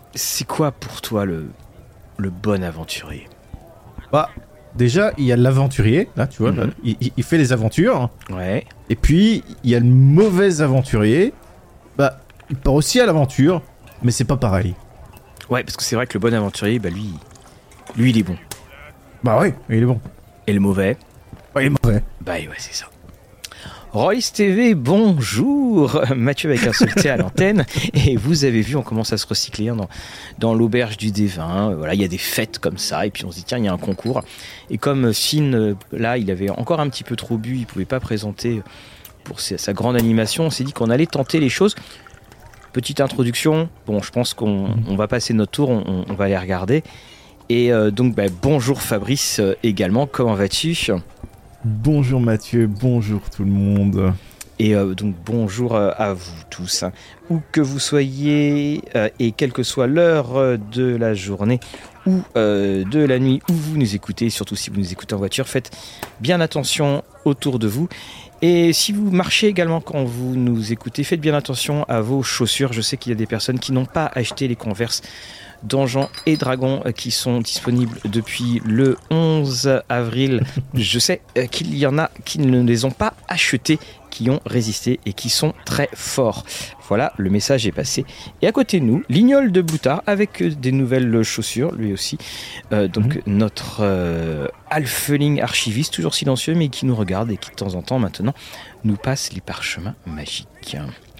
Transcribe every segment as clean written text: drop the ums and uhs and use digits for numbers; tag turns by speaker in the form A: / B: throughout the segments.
A: c'est quoi pour toi le bon aventurier?
B: Bah, déjà, il y a l'aventurier, là, tu vois, là, il fait les aventures.
A: Ouais.
B: Et puis, il y a le mauvais aventurier. Bah, il part aussi à l'aventure, mais c'est pas pareil.
A: Ouais, parce que c'est vrai que le bon aventurier, bah lui il est bon.
B: Bah ouais, il est bon.
A: Et le mauvais?
B: Ouais, il est mauvais.
A: Bah ouais, c'est ça. Royce TV, bonjour. Mathieu avec un solté à l'antenne. Et vous avez vu, on commence à se recycler dans l'auberge du D20. Voilà, il y a des fêtes comme ça. Et puis on se dit, tiens, il y a un concours. Et comme Finn, là, il avait encore un petit peu trop bu, il pouvait pas présenter pour sa grande animation, on s'est dit qu'on allait tenter les choses. Petite introduction. Bon, je pense qu'on va passer notre tour, on va les regarder. Et donc, bonjour Fabrice également, comment vas-tu ?
B: Bonjour Mathieu, bonjour tout le monde.
A: Et donc bonjour à vous tous, hein. Où que vous soyez et quelle que soit l'heure de la journée ou de la nuit où vous nous écoutez, surtout si vous nous écoutez en voiture, faites bien attention autour de vous. Et si vous marchez également quand vous nous écoutez, faites bien attention à vos chaussures. Je sais qu'il y a des personnes qui n'ont pas acheté les Converse Donjons et Dragons qui sont disponibles depuis le 11 avril. Je sais qu'il y en a qui ne les ont pas achetés, qui ont résisté et qui sont très forts. Voilà, le message est passé. Et à côté de nous, Lignol de Boutard avec des nouvelles chaussures, lui aussi. Donc notre alpheling archiviste, toujours silencieux, mais qui nous regarde et qui de temps en temps maintenant nous passe les parchemins magiques.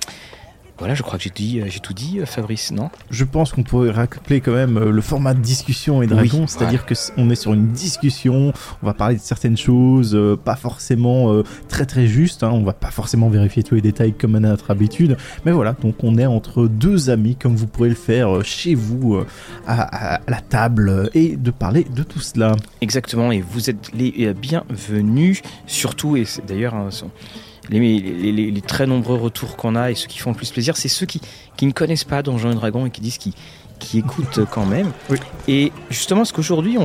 A: Voilà, je crois que j'ai tout dit, Fabrice, non ?
B: Je pense qu'on pourrait rappeler quand même le format de discussion et dragon, c'est-à-dire que on est sur une discussion, on va parler de certaines choses, pas forcément très très justes, hein, on va pas forcément vérifier tous les détails comme à notre habitude, mais voilà, donc on est entre deux amis, comme vous pourrez le faire chez vous, à la table, et de parler de tout cela.
A: Exactement, et vous êtes les bienvenus, surtout, et c'est d'ailleurs... Les très nombreux retours qu'on a et ceux qui font le plus plaisir, c'est ceux qui ne connaissent pas Donjons et Dragons et qui disent qui écoutent quand même. Oui. Et justement, parce qu'aujourd'hui, on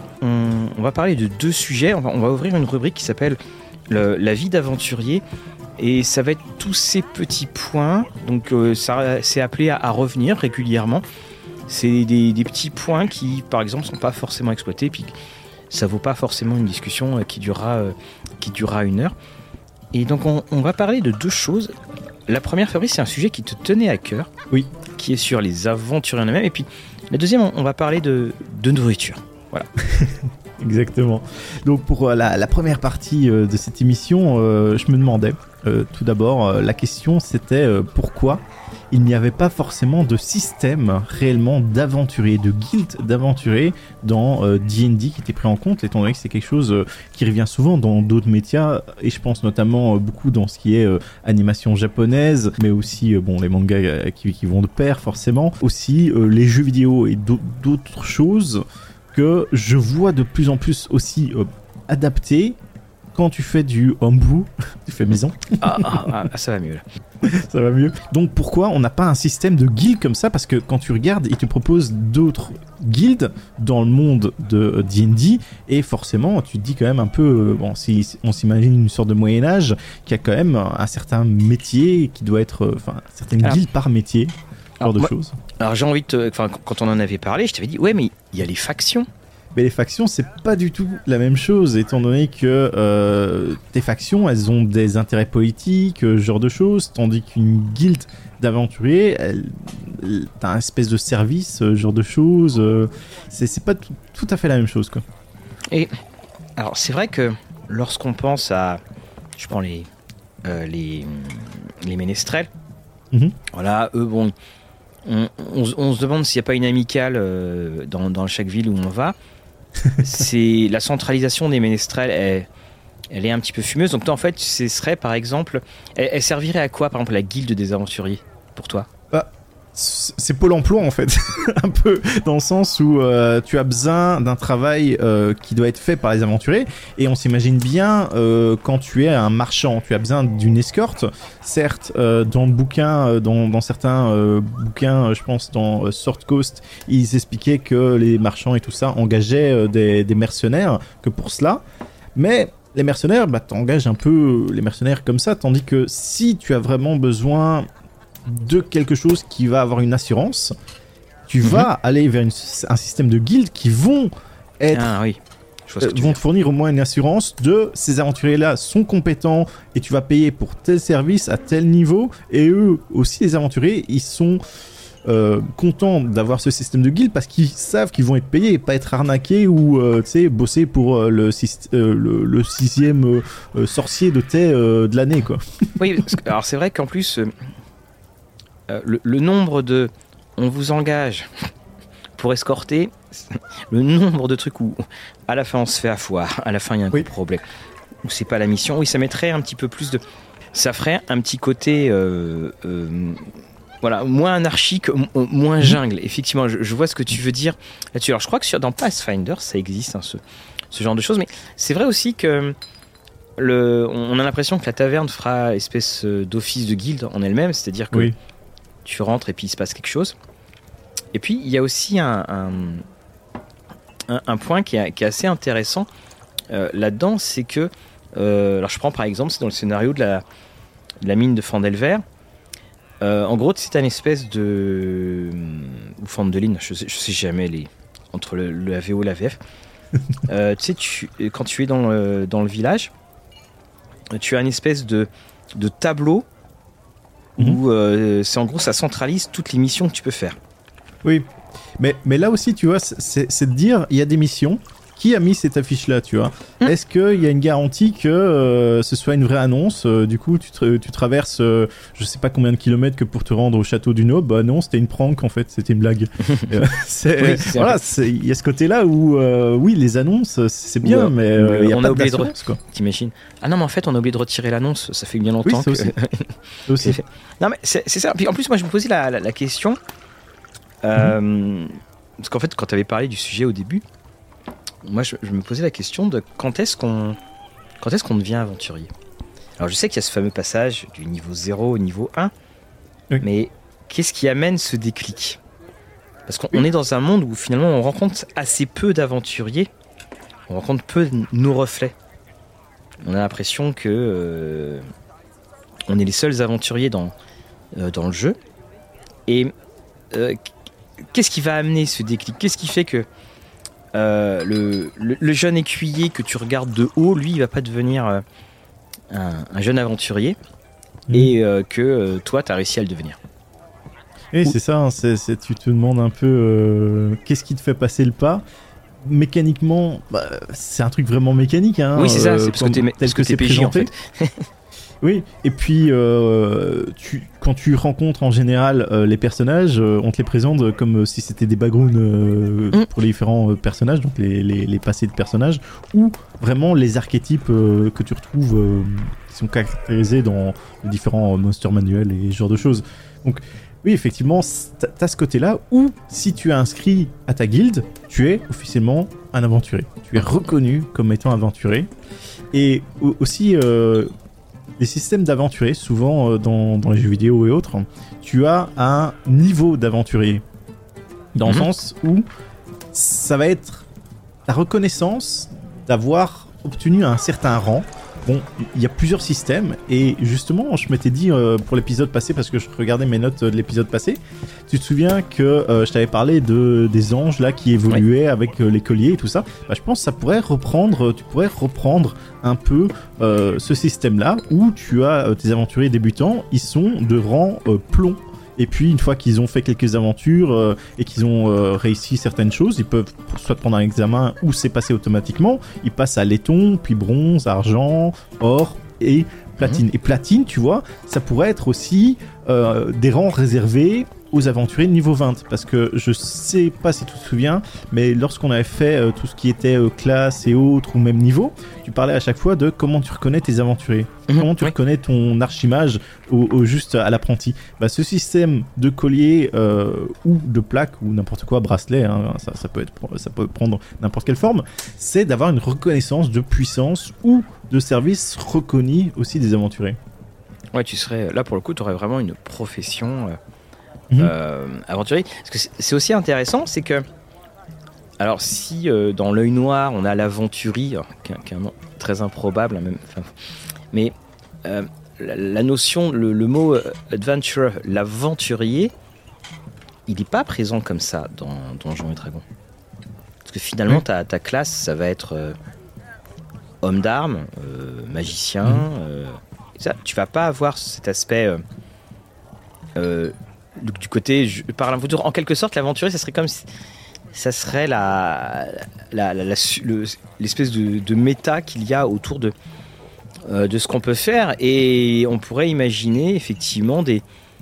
A: va parler de deux sujets. On va ouvrir une rubrique qui s'appelle la vie d'aventurier. Et ça va être tous ces petits points. Donc, ça c'est appelé à revenir régulièrement. C'est des petits points qui, par exemple, ne sont pas forcément exploités. Puis, ça ne vaut pas forcément une discussion qui durera 1 heure. Et donc on va parler de deux choses. La première, Fabrice, c'est un sujet qui te tenait à cœur,
B: oui,
A: qui est sur les aventuriers en eux-mêmes. Et puis la deuxième, on va parler de nourriture. Voilà.
B: Exactement. Donc pour la première partie de cette émission, je me demandais, tout d'abord, la question c'était pourquoi il n'y avait pas forcément de système réellement d'aventuriers, de guildes d'aventuriers dans D&D qui était pris en compte, étant donné que c'est quelque chose qui revient souvent dans d'autres médias, et je pense notamment beaucoup dans ce qui est animation japonaise, mais aussi les mangas qui vont de pair forcément, aussi les jeux vidéo et d'autres choses que je vois de plus en plus aussi adaptées quand tu fais du homebrew, tu fais maison.
A: Ça va mieux là.
B: Ça va mieux. Donc pourquoi on n'a pas un système de guildes comme ça ? Parce que quand tu regardes, ils te proposent d'autres guildes dans le monde de D&D et forcément tu te dis quand même un peu, si on s'imagine une sorte de Moyen-Âge, qu'il y a quand même un certain métier qui doit être, certaines guildes par métier, genre de choses.
A: Alors j'ai envie de quand on en avait parlé, je t'avais dit, ouais mais il y a les factions.
B: Mais les factions, c'est pas du tout la même chose, étant donné que tes factions, elles ont des intérêts politiques, ce genre de choses, tandis qu'une guilde d'aventuriers, t'as un espèce de service, ce genre de choses. C'est pas tout à fait la même chose, quoi. Et
A: alors, c'est vrai que lorsqu'on pense à, je prends les ménestrels, voilà, eux, bon, on se demande s'il n'y a pas une amicale dans chaque ville où on va. C'est la centralisation des ménestrels, elle est un petit peu fumeuse. Donc toi, en fait, ce serait par exemple, elle servirait à quoi, par exemple, la guilde des aventuriers pour toi ?
B: C'est Pôle emploi en fait, un peu dans le sens où tu as besoin d'un travail qui doit être fait par les aventuriers, et on s'imagine bien quand tu es un marchand, tu as besoin d'une escorte. Certes, dans le bouquin, dans certains bouquins, je pense dans Sword Coast, ils expliquaient que les marchands et tout ça engageaient des mercenaires que pour cela, mais les mercenaires, t'engages un peu les mercenaires comme ça, tandis que si tu as vraiment besoin de quelque chose qui va avoir une assurance, tu vas aller vers un système de guildes qui vont être...
A: Ah oui, je vois ce que tu veux
B: vont
A: dire.
B: te fournir au moins une assurance de ces aventuriers-là sont compétents et tu vas payer pour tel service à tel niveau. Et eux aussi, les aventuriers, ils sont contents d'avoir ce système de guilde parce qu'ils savent qu'ils vont être payés et pas être arnaqués ou bosser pour le sixième sorcier de thé de l'année, quoi.
A: Oui, alors c'est vrai qu'en plus, le nombre de... On vous engage pour escorter, le nombre de trucs où à la fin on se fait avoir, à la fin il y a un problème, ou c'est pas la mission, oui ça mettrait un petit peu plus de... Ça ferait un petit côté... voilà, moins anarchique, moins jungle. Effectivement, je vois ce que tu veux dire là-dessus. Alors je crois que dans Pathfinder ça existe, hein, ce genre de choses, mais c'est vrai aussi que on a l'impression que la taverne fera espèce d'office de guilde en elle-même, c'est-à-dire que tu rentres et puis il se passe quelque chose. Et puis il y a aussi un point qui est assez intéressant là-dedans, c'est que alors je prends par exemple, c'est dans le scénario de la mine de Fandelver. En gros, c'est une espèce de... ou Fandeline, je sais jamais entre le AVO et la VF. Tu sais, quand tu es dans le village, tu as une espèce de tableau où c'est en gros, ça centralise toutes les missions que tu peux faire.
B: Oui, mais là aussi, tu vois, c'est de dire, il y a des missions. Qui a mis cette affiche-là, tu vois ? Est-ce qu'il y a une garantie que ce soit une vraie annonce ? Du coup, tu traverses je sais pas combien de kilomètres que pour te rendre au château du Nob. Bah non, c'était une prank en fait, c'était une blague. Voilà, il y a ce côté-là où oui, les annonces, c'est bien, mais il y a
A: on
B: pas
A: a oublié
B: d'assurance, quoi.
A: T'imagines ? Ah non, mais en fait, on a oublié de retirer l'annonce. Ça fait bien longtemps
B: que... aussi. aussi.
A: Non, mais c'est ça. Puis en plus, moi, je me posais la question parce qu'en fait, quand tu avais parlé du sujet au début. Moi, je me posais la question de quand est-ce qu'on devient aventurier. Alors, je sais qu'il y a ce fameux passage du niveau 0 au niveau 1, mais qu'est-ce qui amène ce déclic ? Parce qu'on est dans un monde où finalement on rencontre assez peu d'aventuriers, on rencontre peu de nos reflets. On a l'impression que on est les seuls aventuriers dans le jeu. Et qu'est-ce qui va amener ce déclic ? Qu'est-ce qui fait que le jeune écuyer que tu regardes de haut, lui, il va pas devenir un jeune aventurier et que toi, tu as réussi à le devenir.
B: Et c'est ça, hein, tu te demandes un peu qu'est-ce qui te fait passer le pas. Mécaniquement, c'est un truc vraiment mécanique. Hein,
A: oui, c'est ça, c'est parce que t'es PJ en fait.
B: Oui, et puis quand tu rencontres en général les personnages, on te les présente comme si c'était des backgrounds pour les différents personnages, donc les passés de personnages, ou vraiment les archétypes que tu retrouves qui sont caractérisés dans les différents monster manuels et ce genre de choses. Donc oui, effectivement, t'as ce côté-là où si tu es inscrit à ta guilde, tu es officiellement un aventurier. Tu es reconnu comme étant aventurier. Et aussi... les systèmes d'aventuriers, souvent dans les jeux vidéo et autres, tu as un niveau d'aventurier. Dans le sens où ça va être ta reconnaissance d'avoir obtenu un certain rang. Bon, il y a plusieurs systèmes et justement, je m'étais dit pour l'épisode passé, parce que je regardais mes notes de l'épisode passé, tu te souviens que je t'avais parlé des anges là qui évoluaient avec les colliers et tout ça. Je pense que tu pourrais reprendre un peu ce système-là où tu as tes aventuriers débutants, ils sont de rang plomb. Et puis une fois qu'ils ont fait quelques aventures et qu'ils ont réussi certaines choses, ils peuvent soit prendre un examen ou c'est passé automatiquement. Ils passent à laiton, puis bronze, argent, or et platine. Et platine, tu vois, ça pourrait être aussi des rangs réservés aux aventuriers de niveau 20, parce que je sais pas si tu te souviens, mais lorsqu'on avait fait tout ce qui était classe et autres ou même niveau, tu parlais à chaque fois de comment tu reconnais tes aventuriers, comment tu reconnais ton archimage au juste à l'apprenti. Ce système de collier ou de plaque ou n'importe quoi, bracelet, hein, ça peut prendre n'importe quelle forme, c'est d'avoir une reconnaissance de puissance ou de service reconnu aussi des aventuriers.
A: Ouais, tu serais là pour le coup, tu aurais vraiment une profession aventurier. Parce que c'est aussi intéressant, c'est que alors si dans l'œil noir on a l'aventurier, qui est un nom très improbable, même, mais la notion, le mot adventurer, l'aventurier, il n'est pas présent comme ça dans Donjons et Dragons. Parce que finalement, ta classe, ça va être homme d'armes, magicien. Ça, tu vas pas avoir cet aspect du côté. En quelque sorte, l'aventurier, ça serait comme si. Ça serait l'espèce de méta qu'il y a autour de ce qu'on peut faire. Et on pourrait imaginer effectivement des.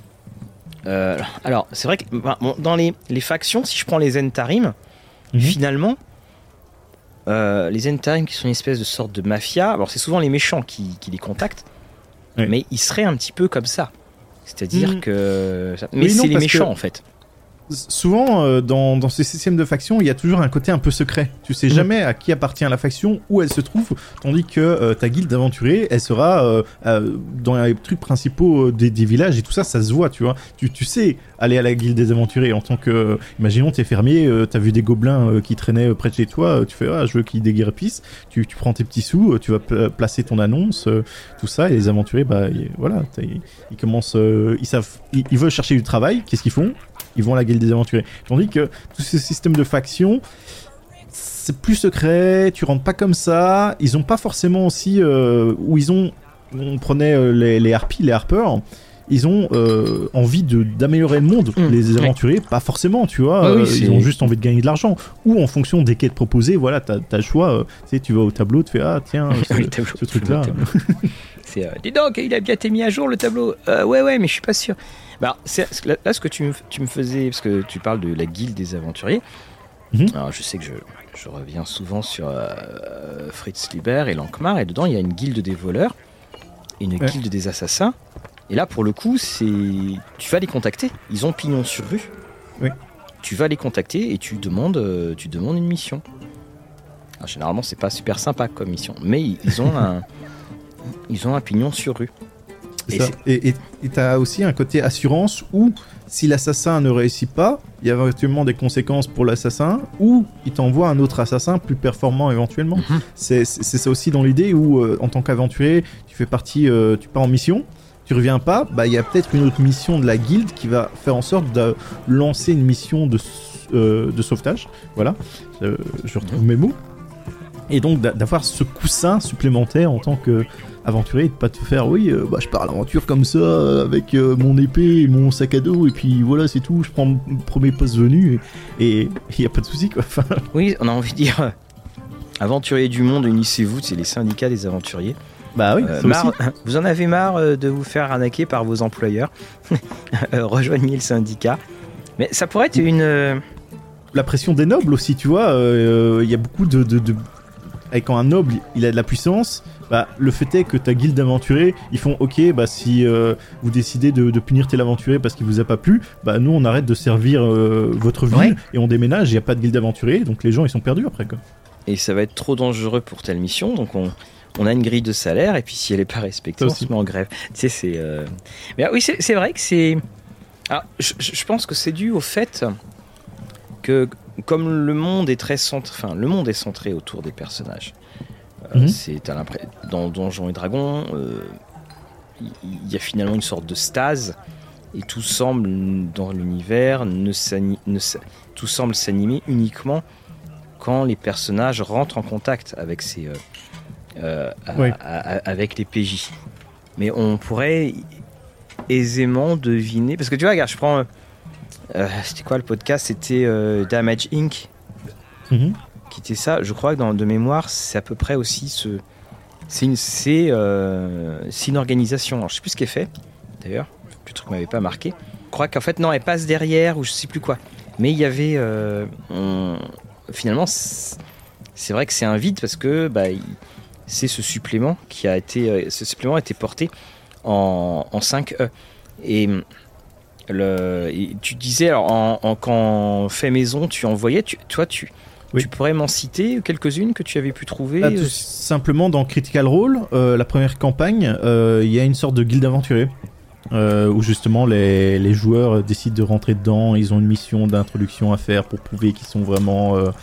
A: Alors, c'est vrai que dans les factions, si je prends les Zentarim, finalement, les Zentarim qui sont une espèce de sorte de mafia, alors c'est souvent les méchants qui les contactent, mais ils seraient un petit peu comme ça. C'est-à-dire que. Mais c'est les méchants en fait.
B: Souvent, dans ces systèmes de factions, il y a toujours un côté un peu secret. Tu sais jamais à qui appartient la faction, où elle se trouve, tandis que ta guilde d'aventuriers, elle sera dans les trucs principaux des villages et tout ça, ça se voit, tu vois. Tu sais aller à la guilde des aventuriers en tant que... imaginons, t'es fermier, t'as vu des gobelins qui traînaient près de chez toi, tu fais « Ah, je veux qu'ils déguerpissent », tu prends tes petits sous, tu vas placer ton annonce, tout ça, et les aventuriers, voilà, ils commencent... ils veulent chercher du travail, qu'est-ce qu'ils font ? Ils vont à la guilde des aventuriers. Tandis que tout ce système de factions, c'est plus secret, tu rentres pas comme ça. Ils ont pas forcément aussi... on prenait les harpies, les harpers, ils ont envie d'améliorer le monde. Les aventuriers, pas forcément, tu vois. Ils ont juste envie de gagner de l'argent. Ou en fonction des quêtes proposées, voilà, t'as le choix. Tu sais, tu vas au tableau, tu fais « Ah, tiens, ce truc-là... »
A: dis donc, il a bien été mis à jour le tableau. Ouais, mais je suis pas sûr. Là, ce que tu me faisais, parce que tu parles de la guilde des aventuriers. Alors, je sais que je reviens souvent sur Fritz Lieber et Lankmar, et dedans, il y a une guilde des voleurs et une guilde des assassins. Et là, pour le coup, tu vas les contacter. Ils ont pignon sur rue.
B: Oui.
A: Tu vas les contacter et tu demandes une mission. Alors, généralement, c'est pas super sympa comme mission, mais ils ont un pignon sur rue.
B: Et t'as aussi un côté assurance où si l'assassin ne réussit pas, il y a éventuellement des conséquences pour l'assassin, ou il t'envoie un autre assassin plus performant éventuellement. C'est ça aussi dans l'idée où en tant qu'aventurier, tu fais partie, tu pars en mission, tu reviens pas, il y a peut-être une autre mission de la guilde qui va faire en sorte de lancer une mission de sauvetage. Voilà, je retrouve mes mots. Et donc d'avoir ce coussin supplémentaire en tant qu'aventurier, de pas te faire je pars à l'aventure comme ça avec mon épée et mon sac à dos et puis voilà c'est tout, je prends mon premier poste venu et il y a pas de souci quoi.
A: Oui, on a envie de dire aventuriers du monde, unissez-vous, c'est les syndicats des aventuriers.
B: Bah oui,
A: vous en avez marre de vous faire arnaquer par vos employeurs. Rejoignez le syndicat. Mais ça pourrait être
B: la pression des nobles aussi, tu vois, il y a beaucoup et quand un noble il a de la puissance, le fait est que ta guilde d'aventuriers ils font ok, si vous décidez de punir tel aventurier parce qu'il vous a pas plu, nous on arrête de servir votre ville et on déménage, il n'y a pas de guilde d'aventuriers, donc les gens ils sont perdus après quoi.
A: Et ça va être trop dangereux pour telle mission, donc on a une grille de salaire et puis si elle est pas respectée on se met en grève. Tu sais, mais oui c'est vrai que c'est... Alors, je pense que c'est dû au fait que comme le monde est centré autour des personnages. Dans Donjons et Dragons, il y a finalement une sorte de stase et tout semble dans l'univers tout semble s'animer uniquement quand les personnages rentrent en contact avec avec les PJ. Mais on pourrait aisément deviner, parce que tu vois, regarde, je prends c'était quoi le podcast, c'était Damage Inc. Qui était ça, je crois que de mémoire c'est à peu près aussi c'est une organisation. Alors, je sais plus ce qu'elle fait d'ailleurs, le truc m'avait pas marqué. Je crois qu'en fait non, elle passe derrière ou je sais plus quoi, mais il y avait finalement c'est vrai que c'est un vide parce que c'est ce supplément qui a été porté en 5E et tu disais alors quand fait maison tu envoyais, tu pourrais m'en citer quelques-unes que tu avais pu trouver.
B: Tout simplement dans Critical Role, la première campagne, il y a une sorte de guilde aventurier où justement les joueurs décident de rentrer dedans, ils ont une mission d'introduction à faire pour prouver qu'ils sont vraiment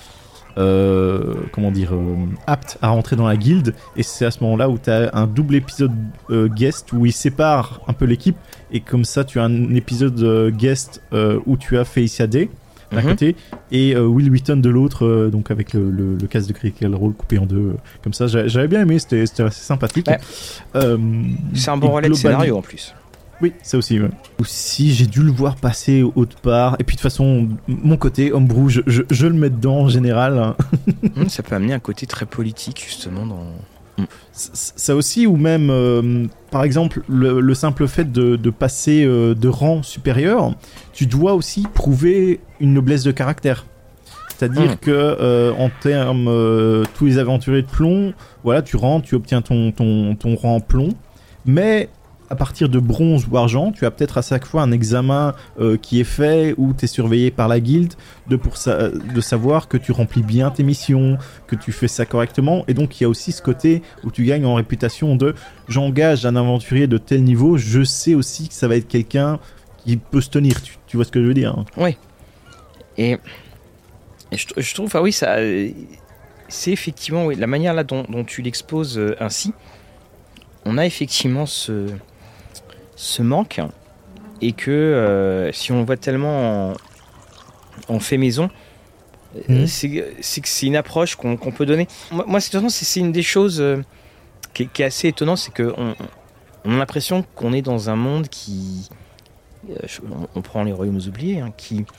B: apte à rentrer dans la guilde, et c'est à ce moment-là où tu as un double épisode guest où il sépare un peu l'équipe, et comme ça tu as un épisode guest où tu as Felicia Day d'un côté et Will Wheaton de l'autre, donc avec le casque de Critical Role coupé en deux, comme ça. J'avais bien aimé, c'était assez sympathique.
A: Ouais. C'est un bon relais de scénario en plus.
B: Oui, ça aussi. Ouais. Aussi, j'ai dû le voir passer autre part. Et puis de toute façon, mon côté homebrew, je le mets dedans en général.
A: Ça peut amener un côté très politique justement dans.
B: Ça aussi, ou même, par exemple, le simple fait de passer de rang supérieur, tu dois aussi prouver une noblesse de caractère. C'est-à-dire que en termes tous les aventuriers de plomb, voilà, tu rentres, tu obtiens ton rang plomb, mais à partir de bronze ou argent, tu as peut-être à chaque fois un examen qui est fait, où tu es surveillé par la guilde, de savoir que tu remplis bien tes missions, que tu fais ça correctement. Et donc il y a aussi ce côté où tu gagnes en réputation de « j'engage un aventurier de tel niveau, je sais aussi que ça va être quelqu'un qui peut se tenir ». Tu vois ce que je veux dire, hein.
A: Oui. Et je trouve, oui, ça, c'est effectivement la manière là dont tu l'exposes ainsi. On a effectivement ce manque, et que si on le voit tellement en fait maison, c'est que c'est une approche qu'on peut donner. Moi c'est une des choses qui est assez étonnante, c'est qu'on a l'impression qu'on est dans un monde qui, on prend les royaumes oubliés, hein,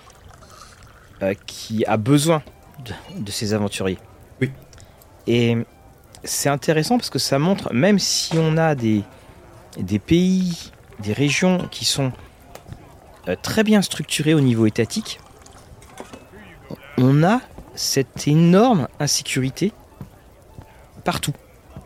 A: qui a besoin de ses aventuriers.
B: Oui.
A: Et c'est intéressant parce que ça montre, même si on a des pays, des régions qui sont très bien structurées au niveau étatique, on a cette énorme insécurité partout.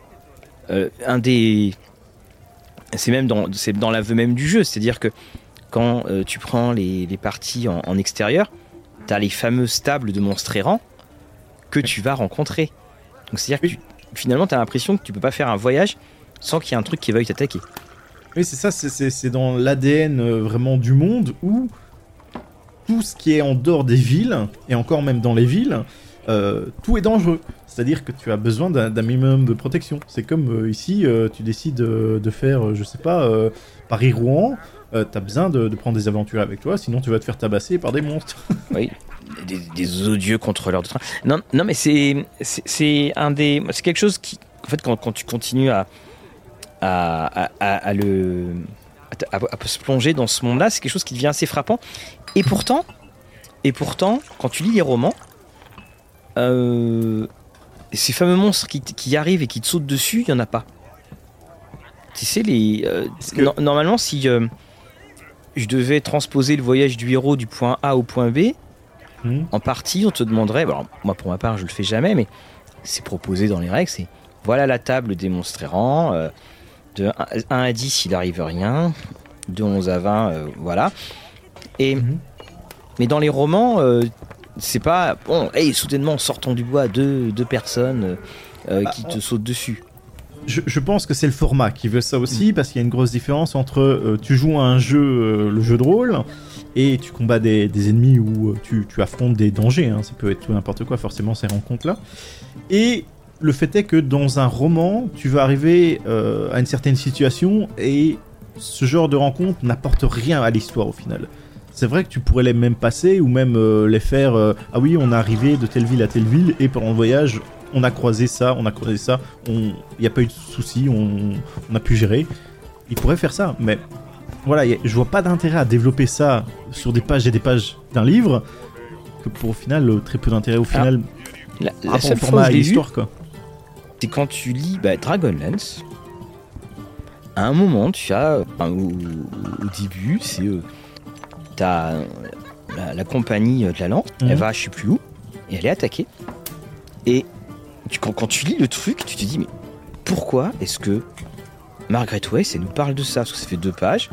A: C'est dans l'aveu même du jeu, c'est-à-dire que quand tu prends les parties en extérieur, tu as les fameux stables de monstres errants que tu vas rencontrer. Donc c'est-à-dire que finalement, tu as l'impression que tu peux pas faire un voyage sans qu'il y ait un truc qui veuille t'attaquer.
B: Oui, c'est ça, c'est dans l'ADN vraiment du monde, où tout ce qui est en dehors des villes, et encore même dans les villes, tout est dangereux. C'est-à-dire que tu as besoin d'un minimum de protection. C'est comme ici, tu décides de faire, je sais pas, Paris-Rouen, t'as besoin de prendre des aventures avec toi, sinon tu vas te faire tabasser par des monstres.
A: Oui, des odieux contrôleurs de train. Non, mais c'est quelque chose qui, en fait, quand tu continues à se plonger dans ce monde-là, c'est quelque chose qui devient assez frappant. Et pourtant, quand tu lis les romans, ces fameux monstres qui arrivent et qui te sautent dessus, il y en a pas. Tu sais, normalement, si je devais transposer le voyage du héros du point A au point B, en partie, on te demanderait, alors, moi pour ma part, je le fais jamais, mais c'est proposé dans les règles, c'est voilà la table des monstres errants, de 1 à 10, il arrive rien, de 11 à 20, voilà. Mais dans les romans, c'est pas bon, hey, soudainement sortons du bois deux personnes qui te sautent dessus.
B: Je pense que c'est le format qui veut ça aussi, parce qu'il y a une grosse différence entre tu joues à un jeu, le jeu de rôle, et tu combats des ennemis où tu affrontes des dangers, hein. Ça peut être tout n'importe quoi, forcément, ces rencontres-là. Et le fait est que dans un roman, tu vas arriver à une certaine situation, et ce genre de rencontre n'apporte rien à l'histoire au final. C'est vrai que tu pourrais les même passer, ou même les faire ah oui, on est arrivé de telle ville à telle ville, et pendant le voyage, on a croisé ça, il n'y a pas eu de soucis, on a pu gérer. Il pourrait faire ça, mais voilà, je vois pas d'intérêt à développer ça sur des pages et des pages d'un livre, que pour au final, très peu d'intérêt au final.
A: La seule fois où je l'ai vu, quoi. C'est quand tu lis Dragonlance. À un moment, tu as, au début, c'est t'as la compagnie de la lance, elle va je sais plus où, et elle est attaquée. Et quand tu lis le truc, tu te dis, mais pourquoi est-ce que Margaret Weiss, elle nous parle de ça? Parce que ça fait 2 pages.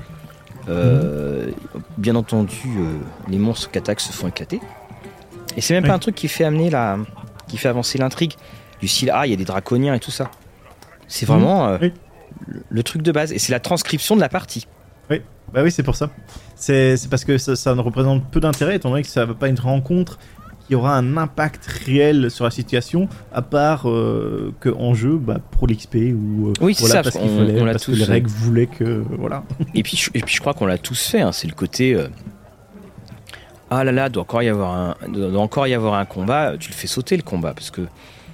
A: Bien entendu, les monstres qu'attaquent se font éclater. Et c'est même pas un truc qui fait avancer l'intrigue. Du style, il y a des draconiens et tout ça. C'est vraiment le truc de base. Et c'est la transcription de la partie.
B: Oui, bah oui, c'est pour ça. C'est parce que ça ne représente peu d'intérêt, étant donné que ça va pas être une rencontre qui aura un impact réel sur la situation, à part que en jeu, pour l'XP ou
A: oui, c'est ça,
B: parce qu'il fallait,
A: on l'a
B: parce
A: tous,
B: que les règles voulaient que voilà.
A: Et puis je crois qu'on l'a tous fait. Hein, c'est le côté ah là là, doit encore y avoir un combat. Tu le fais sauter le combat parce que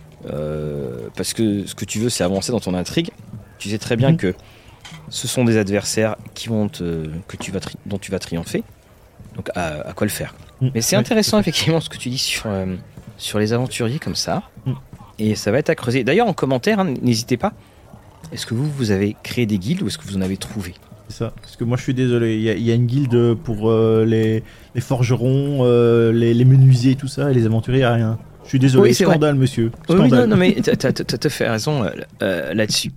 A: ce que tu veux, c'est avancer dans ton intrigue. Tu sais très bien que ce sont des adversaires dont tu vas triompher. Donc à quoi le faire. Mais c'est intéressant effectivement ce que tu dis sur les aventuriers comme ça. Et ça va être à creuser. D'ailleurs en commentaire, n'hésitez pas. Est-ce que vous avez créé des guildes ou est-ce que vous en avez trouvé ?
B: C'est ça. Parce que moi je suis désolé, il y a une guilde pour les forgerons, les menuisiers et tout ça, et les aventuriers, rien. Je suis désolé,
A: oui,
B: scandale
A: vrai.
B: monsieur.
A: Scandale. Oui, non mais t'as fait raison là-dessus.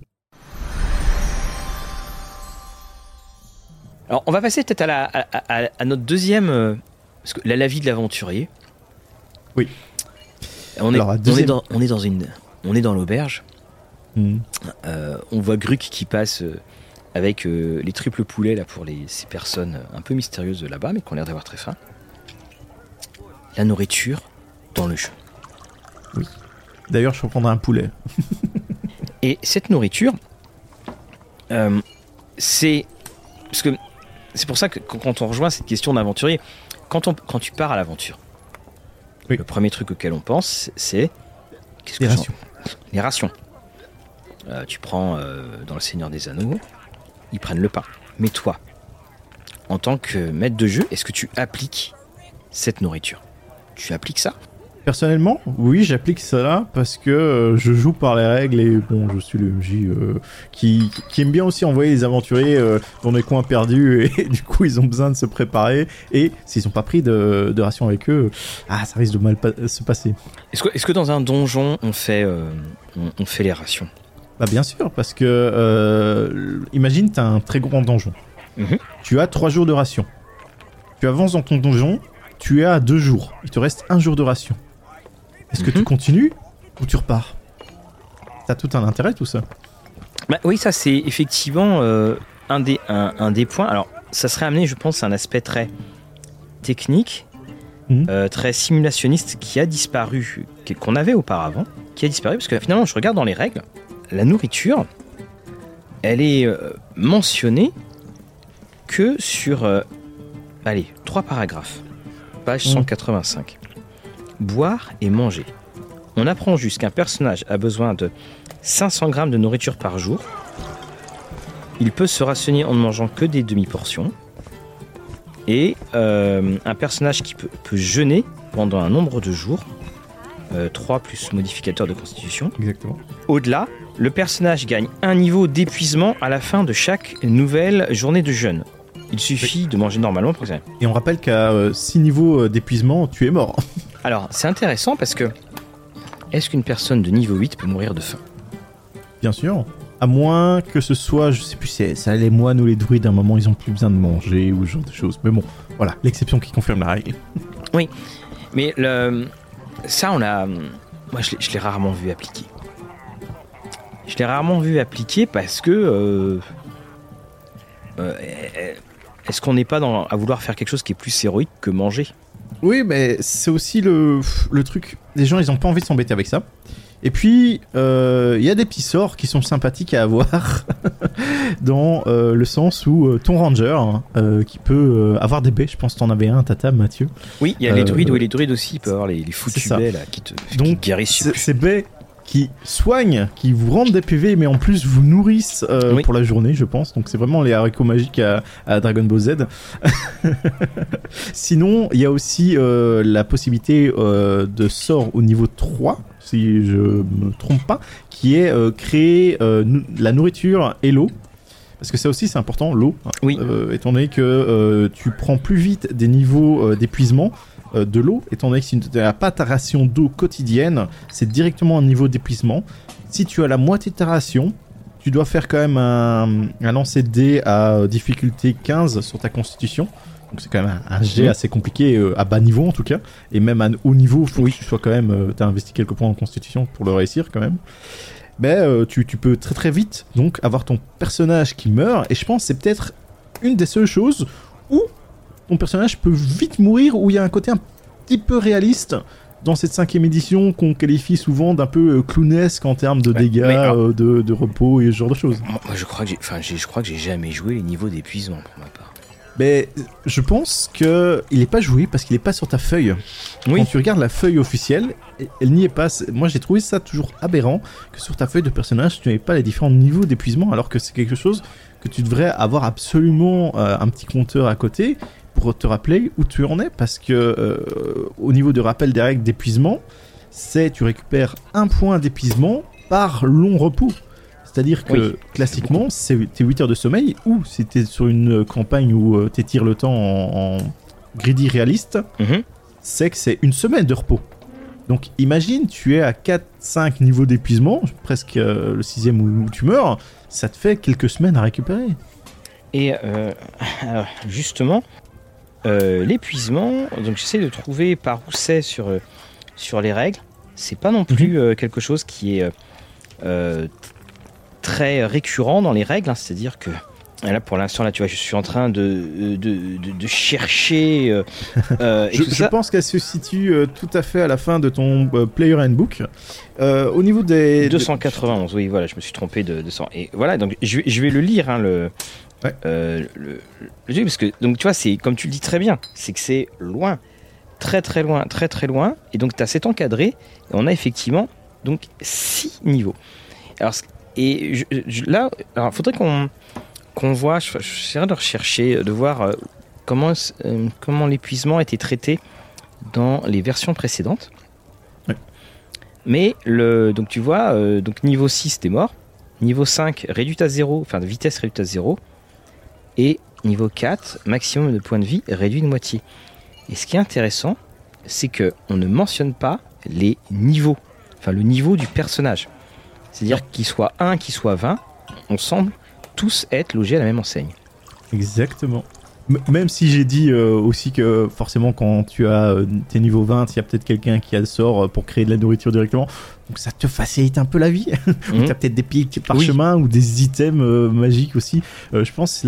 A: Alors, on va passer peut-être à notre deuxième... parce que la vie de l'aventurier.
B: Oui.
A: On est dans l'auberge. On voit Gruc qui passe avec les triples poulets là, pour ces personnes un peu mystérieuses de là-bas, mais qui ont l'air d'avoir très faim. La nourriture dans le jeu.
B: Oui. D'ailleurs, je reprendrai un poulet.
A: Et cette nourriture, c'est... Parce que c'est pour ça que quand on rejoint cette question d'aventurier, quand tu pars à l'aventure, le premier truc auquel on pense, c'est
B: les rations.
A: Les rations. Tu prends dans le Seigneur des Anneaux, ils prennent le pain. Mais toi, en tant que maître de jeu, est-ce que tu appliques cette nourriture ? Tu appliques ça ?
B: Personnellement, oui, j'applique ça parce que je joue par les règles et bon, je suis le MJ qui aime bien aussi envoyer les aventuriers dans des coins perdus et du coup ils ont besoin de se préparer et s'ils n'ont pas pris de rations avec eux, ça risque de mal se passer.
A: Est-ce que dans un donjon on fait les rations ?
B: Bien sûr, parce que imagine t'as un très grand donjon. Tu as 3 jours de rations. Tu avances dans ton donjon, tu es à 2 jours. Il te reste 1 jour de ration. Est-ce que tu continues ou tu repars ? T'as tout un intérêt tout ça.
A: Oui, ça c'est effectivement un des points. Alors ça serait amené, je pense, à un aspect très technique, très simulationniste qui a disparu, qu'on avait auparavant, qui a disparu parce que finalement je regarde dans les règles, la nourriture, elle est mentionnée que sur 3 paragraphes, page 185. Boire et manger. On apprend juste qu'un personnage a besoin de 500 grammes de nourriture par jour. Il peut se rationner en ne mangeant que des demi-portions. Et un personnage qui peut jeûner pendant un nombre de jours, 3 plus modificateur de constitution.
B: Exactement.
A: Au-delà, le personnage gagne un niveau d'épuisement à la fin de chaque nouvelle journée de jeûne. Il suffit de manger normalement pour que ça...
B: Et on rappelle qu'à 6 niveaux d'épuisement, tu es mort.
A: Alors, c'est intéressant parce que est-ce qu'une personne de niveau 8 peut mourir de faim ?
B: Bien sûr. À moins que ce soit, je sais plus, c'est les moines ou les druides, à un moment, ils ont plus besoin de manger ou ce genre de choses. Mais bon, voilà, l'exception qui confirme la règle.
A: Oui, mais ça, moi, je l'ai rarement vu appliquer. Je l'ai rarement vu appliquer parce que... est-ce qu'on n'est pas à vouloir faire quelque chose qui est plus héroïque que manger ?
B: Oui, mais c'est aussi le truc. Les gens, ils n'ont pas envie de s'embêter avec ça. Et puis, il y a des petits sorts qui sont sympathiques à avoir dans le sens où ton ranger, qui peut avoir des baies, je pense que t'en avais un, Tata, Mathieu.
A: Oui, il y a les druides, les druides aussi, ils peuvent avoir les foutus baies là, qui guérissent.
B: Donc, ces baies qui soignent, qui vous rendent des PV, mais en plus vous nourrissent pour la journée, je pense. Donc c'est vraiment les haricots magiques à Dragon Ball Z. Sinon, il y a aussi la possibilité de sort au niveau 3, si je me trompe pas, qui est créer la nourriture et l'eau. Parce que ça aussi c'est important, l'eau.
A: Oui.
B: Étant donné que tu prends plus vite des niveaux d'épuisement de l'eau, étant donné que si tu n'as pas ta ration d'eau quotidienne, c'est directement un niveau d'épuisement. Si tu as la moitié de ta ration, tu dois faire quand même un lancer de dés à difficulté 15 sur ta constitution. Donc c'est quand même un jet assez compliqué, à bas niveau en tout cas. Et même à haut niveau, il faut que tu sois quand même... tu as investi quelques points en constitution pour le réussir quand même. Mais tu peux très très vite donc avoir ton personnage qui meurt. Et je pense que c'est peut-être une des seules choses où ton personnage peut vite mourir, où il y a un côté un petit peu réaliste dans cette 5e édition qu'on qualifie souvent d'un peu clownesque en termes de dégâts, de repos et ce genre de choses.
A: Moi, je crois que j'ai jamais joué les niveaux d'épuisement pour ma part.
B: Mais je pense qu'il n'est pas joué parce qu'il n'est pas sur ta feuille.
A: Oui.
B: Quand tu regardes la feuille officielle, elle n'y est pas. Moi, j'ai trouvé ça toujours aberrant que sur ta feuille de personnage, tu n'avais pas les différents niveaux d'épuisement, alors que c'est quelque chose que tu devrais avoir absolument un petit compteur à côté pour te rappeler où tu en es. Parce que au niveau de rappel des règles d'épuisement, tu récupères 1 point d'épuisement par long repos. C'est-à-dire que classiquement, c'est tes 8 heures de sommeil, ou si t'es sur une campagne où t'étires le temps en greedy réaliste, c'est que c'est 1 semaine de repos. Donc imagine, tu es à 4-5 niveaux d'épuisement, presque le 6e où tu meurs, ça te fait quelques semaines à récupérer.
A: Et alors, justement, l'épuisement, donc j'essaie de trouver par où c'est sur les règles, c'est pas non plus quelque chose qui est très récurrent dans les règles, hein, c'est-à-dire que là pour l'instant là tu vois je suis en train de chercher et tout
B: je
A: ça.
B: pense qu'elle se situe tout à fait à la fin de ton player handbook au niveau des
A: 291 oui voilà je me suis trompé de 200 et voilà donc je vais le lire hein, le truc parce que donc tu vois c'est comme tu le dis très bien c'est que c'est loin très loin et donc tu as cet encadré et on a effectivement donc 6 niveaux alors et là, alors faudrait qu'on voit, j'essaierai de rechercher, de voir comment l'épuisement a été traité dans les versions précédentes.
B: Ouais.
A: Mais donc tu vois, donc niveau 6 t'es mort, niveau 5 réduit à 0, enfin de vitesse réduite à 0, et niveau 4 maximum de points de vie réduit de moitié. Et ce qui est intéressant, c'est que on ne mentionne pas les niveaux, enfin le niveau du personnage. C'est-à-dire qu'il soit 1, qu'il soit 20, on semble tous être logés à la même enseigne.
B: Exactement. Même si j'ai dit aussi que forcément quand tu as tes niveaux 20, il y a peut-être quelqu'un qui a le sort pour créer de la nourriture directement. Donc ça te facilite un peu la vie. Tu as peut-être des pics parchemins ou des items magiques aussi. Je pense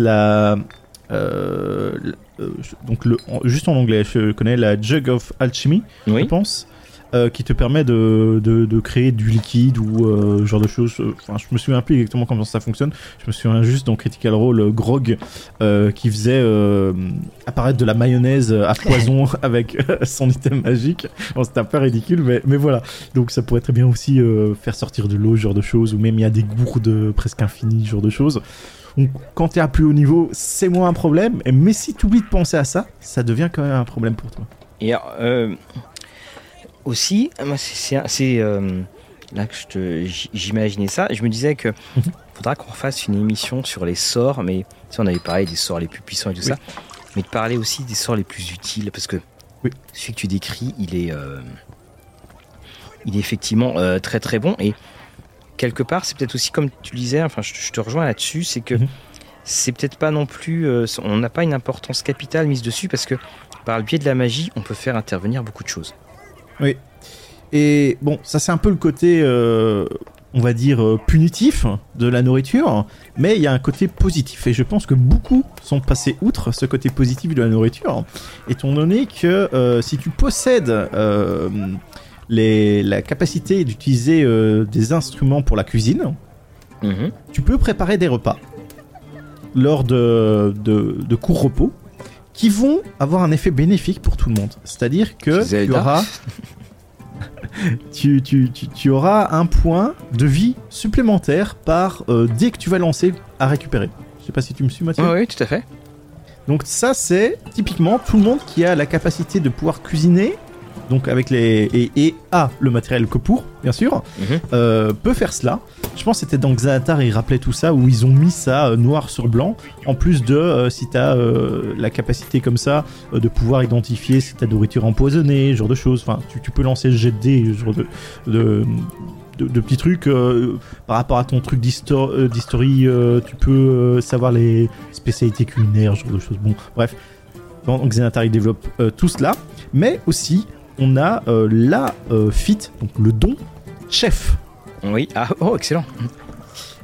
B: donc juste en anglais, je connais la Jug of Alchemy, je pense. Qui te permet de créer du liquide ou genre de choses. Enfin, je me souviens plus exactement comment ça fonctionne. Je me souviens juste dans Critical Role Grog qui faisait apparaître de la mayonnaise à poison avec son item magique. Bon, c'était un peu ridicule, mais voilà. Donc ça pourrait très bien aussi faire sortir de l'eau, ce genre de choses, ou même il y a des gourdes presque infinies, ce genre de choses. Donc, quand tu es à plus haut niveau, c'est moins un problème. Mais si tu oublies de penser à ça, ça devient quand même un problème pour toi.
A: Et aussi, c'est là que j'imaginais ça, et je me disais que faudra qu'on fasse une émission sur les sorts, mais si on avait parlé des sorts les plus puissants et tout ça, mais de parler aussi des sorts les plus utiles, parce que celui que tu décris, il est effectivement très bon, et quelque part, c'est peut-être aussi comme tu le disais, enfin je te rejoins là-dessus, c'est que c'est peut-être pas non plus, on n'a pas une importance capitale mise dessus, parce que par le biais de la magie, on peut faire intervenir beaucoup de choses.
B: Oui. Et bon, ça c'est un peu le côté, on va dire, punitif de la nourriture, mais il y a un côté positif. Et je pense que beaucoup sont passés outre ce côté positif de la nourriture, étant donné que si tu possèdes la capacité d'utiliser des instruments pour la cuisine, tu peux préparer des repas lors de courts repos qui vont avoir un effet bénéfique pour tout le monde. C'est-à-dire que tu auras un point de vie supplémentaire par dès que tu vas lancer à récupérer. Je sais pas si tu me suis, Mathieu.
A: Oui, tout à fait.
B: Donc ça, c'est typiquement tout le monde qui a la capacité de pouvoir cuisiner, donc avec et a le matériel que pour, bien sûr, peut faire cela. Je pense que c'était dans Xanatar, ils rappelaient tout ça, où ils ont mis ça noir sur blanc, en plus de si tu as la capacité comme ça de pouvoir identifier si tu as de nourriture empoisonnée, ce genre de choses. Enfin, tu peux lancer le jet de dés, ce genre de petits trucs par rapport à ton truc d'history, tu peux savoir les spécialités culinaires, ce genre de choses. Bon, bref, dans Xanatar, ils développent tout cela, mais aussi on a la feat, donc le don chef.
A: Oui, excellent.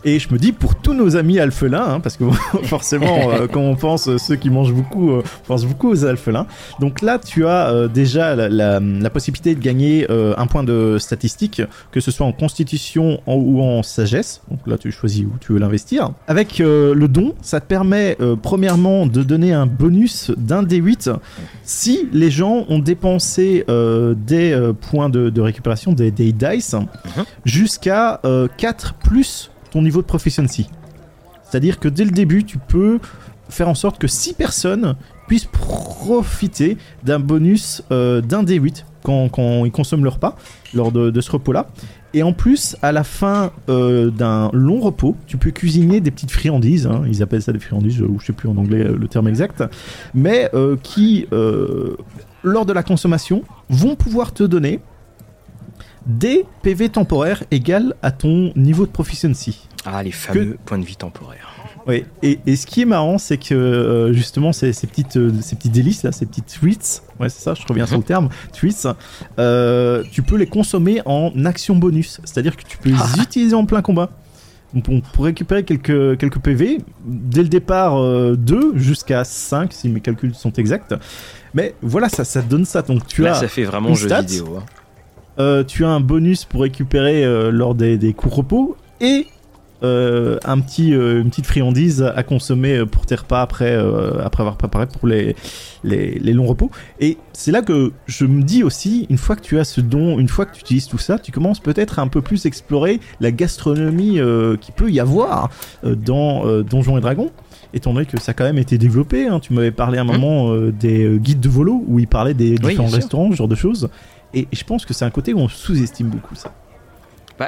B: Et je me dis, pour tous nos amis alphelins, parce que forcément, quand on pense ceux qui mangent beaucoup, on pense beaucoup aux alphelins. Donc là, tu as déjà la possibilité de gagner un point de statistique, que ce soit en constitution ou en sagesse. Donc là, tu choisis où tu veux l'investir. Avec le don, ça te permet premièrement de donner un bonus d'un D8 si les gens ont dépensé des points de récupération, des dice, jusqu'à 4 plus ton niveau de proficiency. C'est-à-dire que dès le début, tu peux faire en sorte que 6 personnes puissent profiter d'un bonus d'un D8 quand ils consomment leur repas lors de ce repos-là. Et en plus, à la fin d'un long repos, tu peux cuisiner des petites friandises, ils appellent ça des friandises, ou je sais plus en anglais le terme exact, mais qui, lors de la consommation, vont pouvoir te donner des PV temporaires égales à ton niveau de proficiency.
A: Ah, les fameux points de vie temporaires.
B: Oui, et ce qui est marrant, c'est que justement ces petits délices là, ces petits treats, ouais c'est ça, je reviens sur le terme, treats, tu peux les consommer en action bonus, c'est-à-dire que tu peux les utiliser en plein combat. Donc pour récupérer quelques PV, dès le départ 2 jusqu'à 5 si mes calculs sont exacts. Mais voilà, ça te donne ça. Donc
A: ça fait vraiment jeu vidéo.
B: Tu as un bonus pour récupérer lors des courts repos et une petite friandise à consommer pour tes repas après avoir préparé pour les longs repos. Et c'est là que je me dis aussi, une fois que tu as ce don, une fois que tu utilises tout ça, tu commences peut-être à un peu plus explorer la gastronomie qu'il peut y avoir dans Donjons et Dragons. Étant donné que ça a quand même été développé, tu m'avais parlé à un moment des guides de volo où ils parlaient des différents restaurants, ce genre de choses. Et je pense que c'est un côté où on sous-estime beaucoup ça.
A: Bah,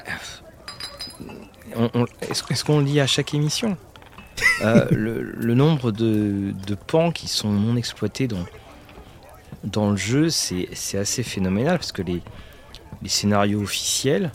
A: est-ce qu'on le dit à chaque émission le nombre de pans qui sont non exploités dans le jeu, c'est assez phénoménal parce que les scénarios officiels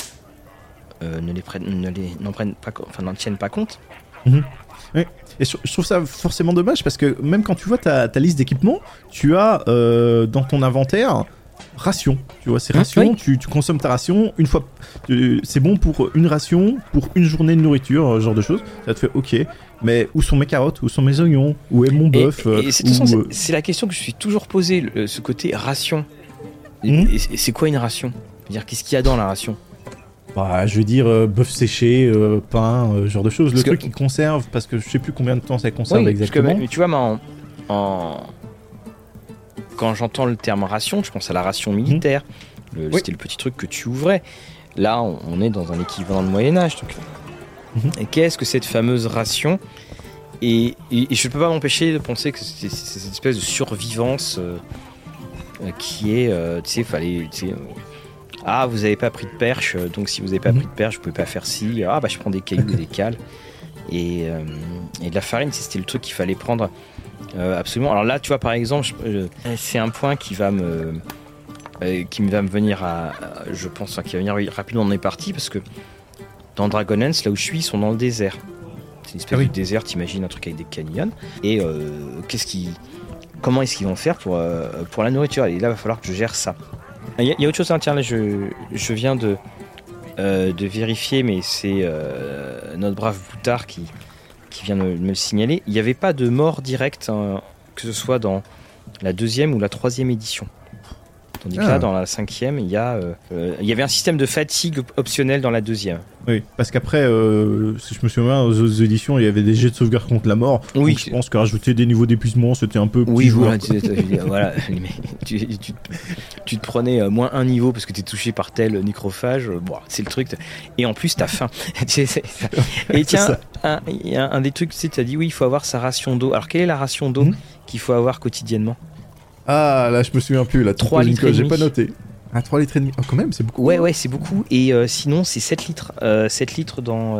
A: n'en tiennent pas compte.
B: Mm-hmm. Oui. Et je trouve ça forcément dommage parce que même quand tu vois ta liste d'équipements, tu as dans ton inventaire ration, tu vois, c'est ration, tu consommes ta ration une fois, c'est bon pour une ration, pour une journée de nourriture, ce genre de choses. Ça te fait ok, mais où sont mes carottes, où sont mes oignons, où est mon bœuf
A: c'est la question que je suis toujours posée, ce côté ration. Et c'est quoi une ration? C'est-à-dire, qu'est-ce qu'il y a dans la ration?
B: Bah, je veux dire bœuf séché, pain, ce genre de choses. Le truc qui conserve, parce que je sais plus combien de temps ça conserve exactement.
A: Mais tu vois, quand j'entends le terme ration, je pense à la ration militaire. C'était le petit truc que tu ouvrais. Là, on est dans un équivalent de Moyen-Âge. Et qu'est-ce que cette fameuse ration? Et je ne peux pas m'empêcher de penser que c'est cette espèce de survivance qui est, tu sais, vous n'avez pas pris de perche, donc si vous n'avez pas pris de perche, vous ne pouvez pas faire ci. Je prends des cailloux et des cales. Et de la farine, c'était le truc qu'il fallait prendre. Absolument. Alors là, tu vois, par exemple, c'est un point qui va me venir je pense, qui va venir rapidement dans les parties, parce que dans Dragonlance, là où je suis, ils sont dans le désert. C'est une espèce de désert, t'imagines un truc avec des canyons. Et comment est-ce qu'ils vont faire pour la nourriture? Et là, il va falloir que je gère ça. Il y a autre chose, tiens, là, je viens de vérifier, mais c'est notre brave Boutard qui vient de me le signaler. Il n'y avait pas de mort directe, que ce soit dans la 2e ou la 3e édition. Tandis que là, dans la 5e, il y avait un système de fatigue optionnel dans la 2e.
B: Oui, parce qu'après, si je me souviens, aux autres éditions, il y avait des jets de sauvegarde contre la mort.
A: Oui.
B: Donc je pense que rajouter des niveaux d'épuisement, c'était un peu...
A: Oui, voilà, tu te prenais moins un niveau parce que tu es touché par tel nécrophage. C'est le truc. Et en plus, tu as faim. Et tiens, il y a un des trucs, tu as dit, oui, il faut avoir sa ration d'eau. Alors, quelle est la ration d'eau qu'il faut avoir quotidiennement?
B: Ah, là, je me souviens plus. Là,
A: 3 litres et demi.
B: J'ai pas noté. Ah, 3 litres et demi. Oh, quand même, c'est beaucoup.
A: Ouais, c'est beaucoup. Et sinon, c'est 7 litres. 7 litres dans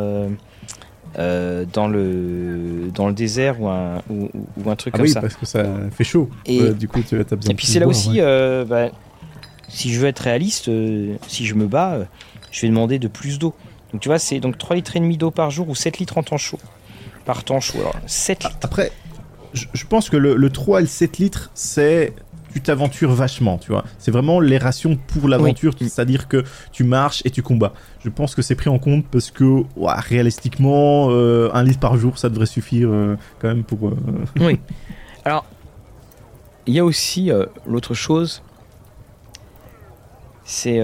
A: le désert ou un truc comme ça.
B: Ah oui, parce que ça fait chaud. Et du coup, tu as besoin.
A: Et puis, c'est là aussi, si je veux être réaliste, si je me bats, je vais demander de plus d'eau. Donc, tu vois, c'est donc 3 litres et demi d'eau par jour ou 7 litres en temps chaud. Par temps chaud. Alors, 7 litres.
B: Après, je pense que le 3 et le 7 litres, c'est tu t'aventures vachement, tu vois. C'est vraiment les rations pour l'aventure, c'est-à-dire que tu marches et tu combats. Je pense que c'est pris en compte parce que, réalistiquement, 1 litre par jour, ça devrait suffire quand même pour...
A: Oui. Alors, il y a aussi l'autre chose, c'est...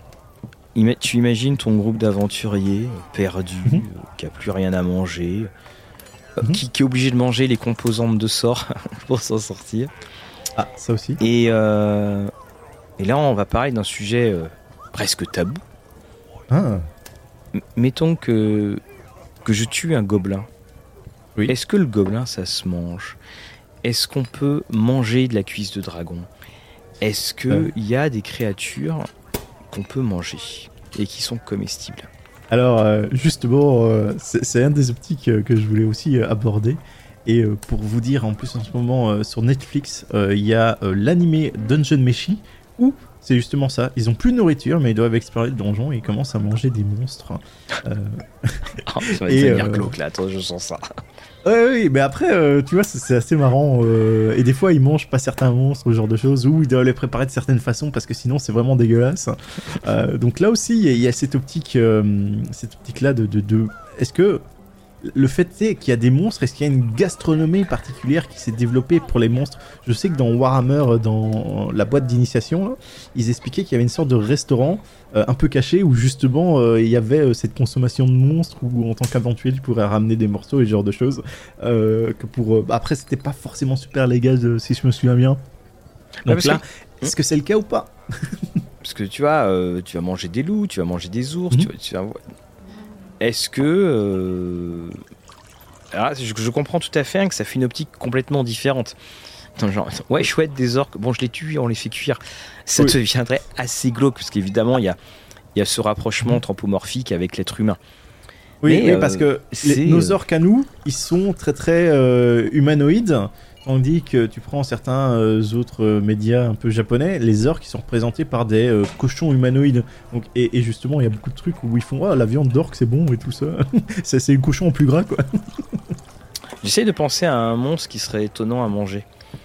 A: tu imagines ton groupe d'aventuriers perdu, qui a plus rien à manger, qui est obligé de manger les composantes de sort pour s'en sortir.
B: Ah, ça aussi.
A: Et là, on va parler d'un sujet presque tabou.
B: Ah.
A: Mettons que je tue un gobelin.
B: Oui.
A: Est-ce que le gobelin, ça se mange ? Est-ce qu'on peut manger de la cuisse de dragon ? Est-ce qu'il y a des créatures qu'on peut manger et qui sont comestibles ?
B: Alors, justement, c'est un des optiques que je voulais aussi aborder. Et pour vous dire, en plus, en ce moment, sur Netflix, il y a l'animé Dungeon Meshi, où c'est justement ça. Ils ont plus de nourriture, mais ils doivent explorer le donjon et ils commencent à manger des monstres.
A: Ça va devenir glauque, là. Attends, je sens ça.
B: Oui, mais après, tu vois, c'est assez marrant. Et des fois, ils mangent pas certains monstres, ce genre de choses, ou ils doivent les préparer de certaines façons parce que sinon, c'est vraiment dégueulasse. Donc là aussi, il y a cette optique-là de. Est-ce que le fait est qu'il y a des monstres, est-ce qu'il y a une gastronomie particulière qui s'est développée pour les monstres ? Je sais que dans Warhammer, dans la boîte d'initiation, là, ils expliquaient qu'il y avait une sorte de restaurant un peu caché où justement il y avait cette consommation de monstres où en tant qu'aventurier tu pourrais ramener des morceaux et ce genre de choses. Après, c'était pas forcément super légal si je me souviens bien. Donc là, est-ce que c'est le cas ou pas ?
A: Parce que tu vois, tu vas manger des loups, tu vas manger des ours, tu vas... Est-ce que... Alors, je comprends tout à fait que ça fait une optique complètement différente. Genre, ouais, chouette, des orques, bon, je les tue, on les fait cuire. Ça deviendrait assez glauque, parce qu'évidemment, il y a ce rapprochement anthropomorphique avec l'être humain.
B: Oui, parce que nos orques à nous, ils sont très très humanoïdes. Tandis que tu prends certains autres médias un peu japonais, les orques qui sont représentés par des cochons humanoïdes. Donc, et justement, il y a beaucoup de trucs où ils font la viande d'orque c'est bon et tout ça. c'est le cochon en plus gras, quoi.
A: J'essaie de penser à un monstre qui serait étonnant à manger.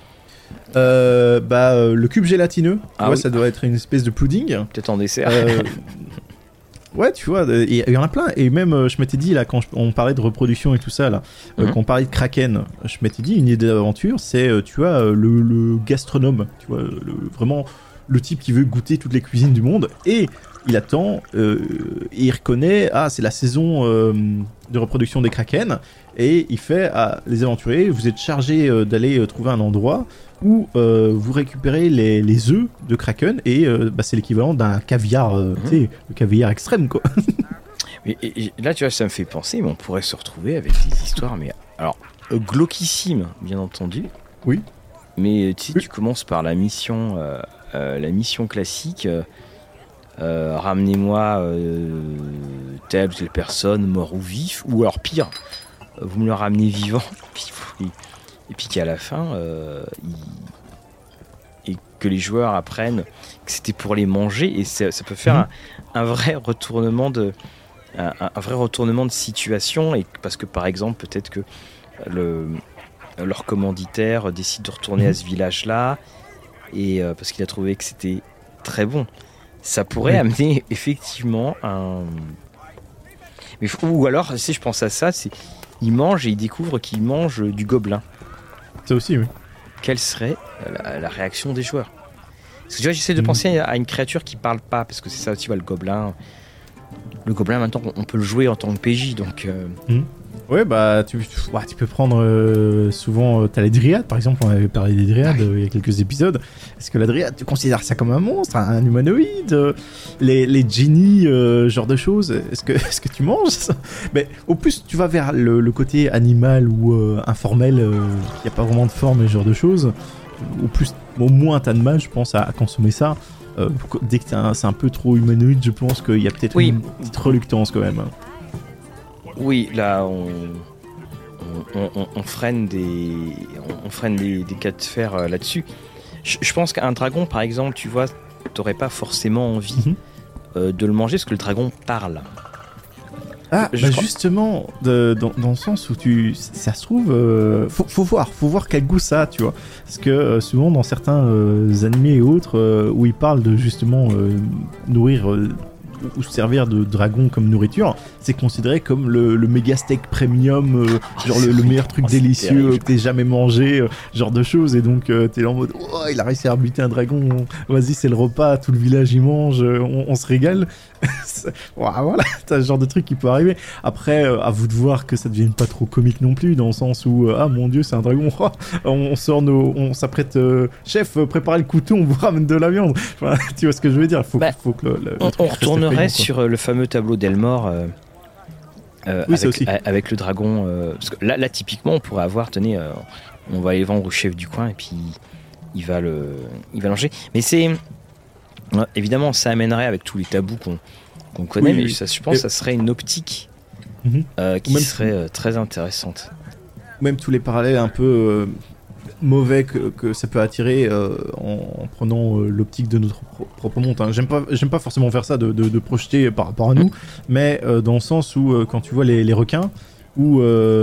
B: Le cube gélatineux, ça doit être une espèce de pudding.
A: Peut-être en dessert.
B: Ouais, tu vois, il y en a plein. Et même, je m'étais dit, là, quand on parlait de reproduction et tout ça, là, quand on parlait de Kraken, je m'étais dit, une idée d'aventure, c'est, tu vois, le gastronome, tu vois, vraiment le type qui veut goûter toutes les cuisines du monde. Et il attend, il reconnaît, c'est la saison de reproduction des Kraken. Et il fait, les aventuriers, vous êtes chargés d'aller trouver un endroit où vous récupérez les œufs de Kraken et c'est l'équivalent d'un caviar, tu sais, le caviar extrême, quoi.
A: et là, tu vois, ça me fait penser, mais on pourrait se retrouver avec des histoires, mais alors, glauquissimes, bien entendu.
B: Oui.
A: Mais tu sais, tu commences par la mission classique. Ramenez-moi telle ou telle personne, mort ou vif, ou alors pire, vous me le ramenez vivant, et puis qu'à la fin, et que les joueurs apprennent que c'était pour les manger, et ça peut faire un vrai retournement de situation, et parce que par exemple peut-être que leur commanditaire décide de retourner à ce village-là, et parce qu'il a trouvé que c'était très bon. Ça pourrait amener effectivement ou alors, si je pense à ça, c'est il mange et il découvre qu'il mange du gobelin.
B: Ça aussi, oui.
A: Quelle serait la réaction des joueurs ? Parce que tu vois, j'essaie de penser à une créature qui parle pas, parce que c'est ça, tu vois, le gobelin. Le gobelin, maintenant, on peut le jouer en tant que PJ, donc...
B: Ouais, tu peux prendre souvent... t'as les dryades, par exemple, on avait parlé des dryades il y a quelques épisodes. Est-ce que la dryade, tu considères ça comme un monstre, un humanoïde les génies, genre de choses, est-ce que tu manges ça ? Mais au plus, tu vas vers le côté animal ou informel, il n'y a pas vraiment de forme et ce genre de choses, au moins t'as de mal, je pense, à consommer ça. Dès que c'est un peu trop humanoïde, je pense qu'il y a peut-être une petite reluctance quand même.
A: Oui, là, on freine des cas de fer là-dessus. Je pense qu'un dragon, par exemple, tu vois, t'aurais pas forcément envie de le manger parce que le dragon parle.
B: Ah, bah justement, dans le sens où ça se trouve, faut voir quel goût ça a, tu vois. Parce que souvent dans certains animés et autres, où ils parlent de justement nourrir ou servir de dragon comme nourriture, c'est considéré comme le méga steak premium, genre le meilleur truc délicieux que t'aies jamais mangé, genre de choses. Et donc t'es là en mode, oh, il a réussi à buter un dragon, vas-y c'est le repas, tout le village y mange, on se régale. Voilà, t'as ce genre de truc qui peut arriver. Après, à vous de voir que ça devienne pas trop comique non plus, dans le sens où, ah mon dieu, c'est un dragon, on s'apprête, chef, préparez le couteau, on vous ramène de la viande. Enfin, tu vois ce que je veux dire, faut que
A: on retournerait sur le fameux tableau d'Elmore
B: oui,
A: avec le dragon, parce que là typiquement on pourrait avoir, tenez, on va aller vendre au chef du coin et puis il va manger. Mais c'est évidemment ça amènerait avec tous les tabous qu'on connaît, mais ça, je pense que ça serait une optique qui serait très intéressante.
B: Même tous les parallèles un peu mauvais que ça peut attirer en prenant l'optique de notre propre monde. Hein. J'aime pas forcément faire ça de projeter par rapport à nous, mais dans le sens où quand tu vois les requins, où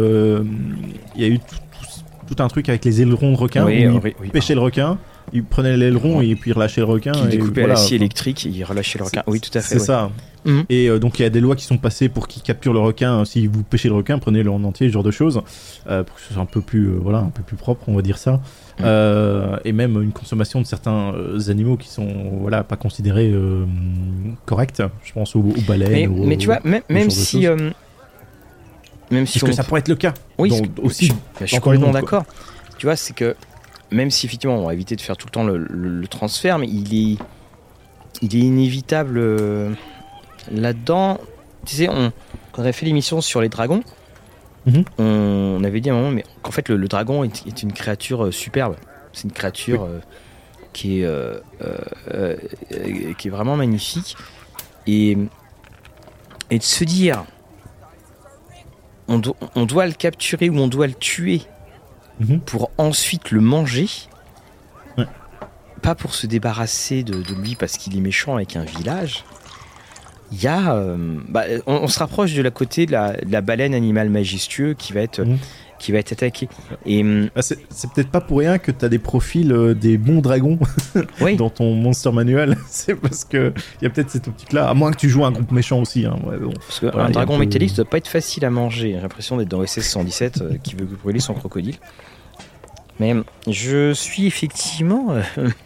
B: il y a eu tout un truc avec les ailerons de requin, où ils pêchaient le requin, ils prenaient l'aileron et puis ils relâchaient le requin.
A: Qui découpait à la scie électrique et ils relâchaient le requin. Oui, tout à fait.
B: C'est ça. Et donc il y a des lois qui sont passées pour qu'ils capturent le requin. Si vous pêchez le requin, prenez-le en entier, ce genre de choses, pour que ce soit un peu plus propre, on va dire ça. Et même une consommation de certains animaux qui sont pas considérés corrects. Je pense aux baleines.
A: Mais tu vois, même si
B: parce que ça pourrait être le cas.
A: Oui, aussi. Je suis complètement d'accord. Tu vois, c'est que même si effectivement on va éviter de faire tout le temps le transfert, mais il est inévitable là-dedans. Tu sais, quand on avait fait l'émission sur les dragons, on avait dit à un moment qu'en fait le dragon est une créature superbe. C'est une créature qui est vraiment magnifique. Et de se dire on doit le capturer ou on doit le tuer pour ensuite le manger, pas pour se débarrasser de lui parce qu'il est méchant avec un village. Il y a on se rapproche de la côté de la baleine animal majestueux qui va être attaqué. Et
B: c'est peut-être pas pour rien que t'as des profils des bons dragons dans ton monster manuel. C'est parce que il y a peut-être cette optique là, à moins que tu joues un groupe méchant aussi, hein.
A: Parce qu'un dragon métallique ça doit pas être facile à manger. J'ai l'impression d'être dans SS 117 qui veut brûler son crocodile. Mais je suis effectivement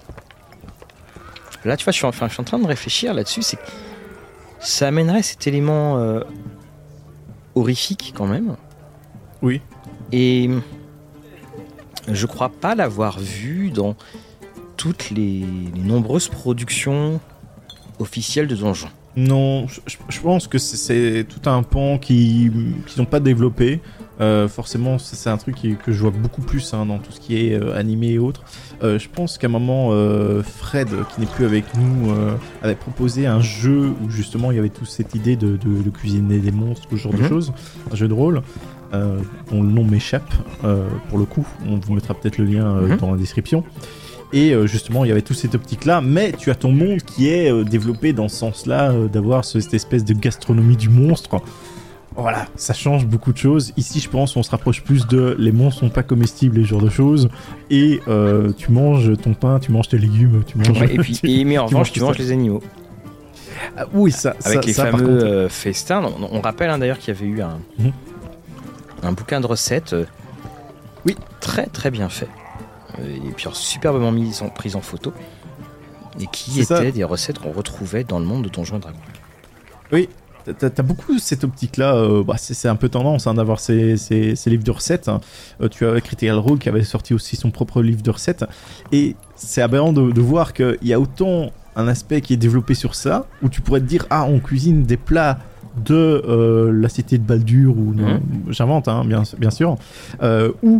A: là, tu vois, je suis en train de réfléchir là-dessus. C'est que ça amènerait cet élément horrifique quand même.
B: Oui.
A: Et je crois pas l'avoir vu dans toutes les nombreuses productions officielles de Donjons.
B: Non, je pense que c'est tout un pan qu'ils n'ont pas développé. Forcément, c'est un truc que je vois beaucoup plus dans tout ce qui est animé et autres. Je pense qu'à un moment, Fred, qui n'est plus avec nous, avait proposé un jeu où justement il y avait toute cette idée de cuisiner des monstres, ce genre de choses, un jeu de rôle. Dont le nom m'échappe pour le coup, on vous mettra peut-être le lien dans la description. Et justement il y avait toute cette optique là, mais tu as ton monde qui est développé dans ce sens là, d'avoir cette espèce de gastronomie du monstre. Voilà, ça change beaucoup de choses. Ici je pense on se rapproche plus de les monstres sont pas comestibles et ce genre de choses, et tu manges ton pain, tu manges tes légumes, tu manges...
A: et puis mais en revanche tu manges les animaux.
B: Oui, ça
A: avec les
B: ça,
A: fameux festins. On rappelle d'ailleurs qu'il y avait eu un bouquin de recettes très très bien fait et puis superbement pris en photo, et qui étaient des recettes qu'on retrouvait dans le monde de Donjons et Dragons.
B: Oui, t'as beaucoup cette optique là, c'est un peu tendance d'avoir ces livres de recettes. Tu as Critical Role qui avait sorti aussi son propre livre de recettes, et c'est aberrant de voir qu'il y a autant un aspect qui est développé sur ça, où tu pourrais te dire on cuisine des plats de la cité de Baldur, ou j'invente bien sûr, où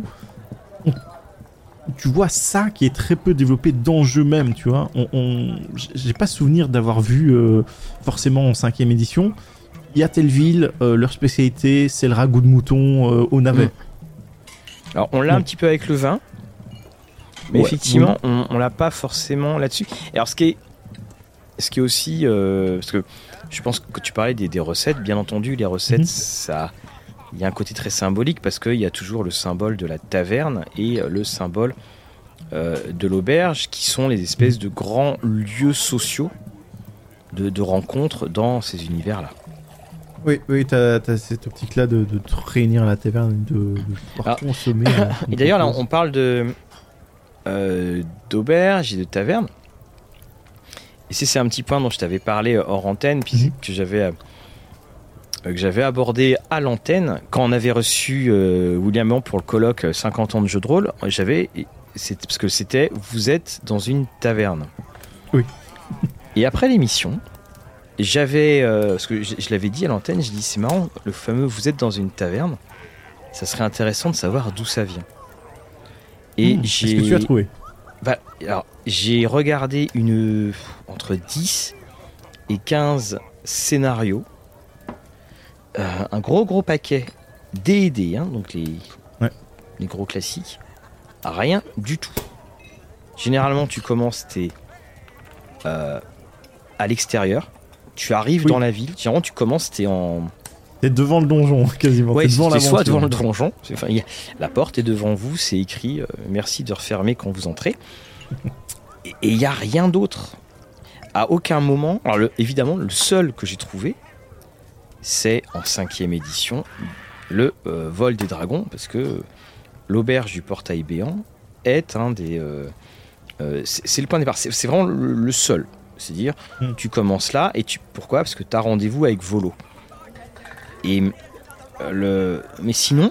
B: tu vois ça qui est très peu développé dans le jeu même, tu vois. J'ai pas souvenir d'avoir vu forcément en 5ème édition. Il y a Telleville, leur spécialité c'est le ragoût de mouton au navet.
A: Alors on l'a un petit peu avec le vin, mais effectivement on l'a pas forcément là-dessus. Et alors ce qui est ce qui est aussi, parce que je pense que tu parlais des recettes, bien entendu, les recettes, il y a un côté très symbolique parce qu'il y a toujours le symbole de la taverne et le symbole de l'auberge qui sont les espèces de grands lieux sociaux de rencontres dans ces univers-là.
B: Oui, t'as cette optique-là de te réunir à la taverne, de pouvoir consommer.
A: Et d'ailleurs, là, on parle d'auberge et de taverne. Et c'est un petit point dont je t'avais parlé hors antenne, puis que j'avais abordé à l'antenne quand on avait reçu William Blanc pour le colloque 50 ans de jeu de rôle. Parce que c'était vous êtes dans une taverne.
B: Oui.
A: Et après l'émission, parce que je l'avais dit à l'antenne, j'ai dit c'est marrant, le fameux vous êtes dans une taverne, ça serait intéressant de savoir d'où ça vient. Et
B: Est-ce que tu as trouvé?
A: Alors, j'ai regardé entre 10 et 15 scénarios, un gros paquet D&D, donc les gros classiques, rien du tout. Généralement, tu commences, t'es à l'extérieur, tu arrives dans la ville, généralement tu commences, t'es
B: devant le donjon, quasiment.
A: Ouais, t'es soit devant le donjon, la porte est devant vous, c'est écrit merci de refermer quand vous entrez. Et il n'y a rien d'autre. À aucun moment. Alors évidemment, le seul que j'ai trouvé, c'est en 5e édition, le vol des dragons, parce que l'auberge du portail béant est un des. C'est le point de départ. C'est vraiment le seul. C'est-à-dire, tu commences là, et pourquoi ? Parce que tu as rendez-vous avec Volo. Mais sinon,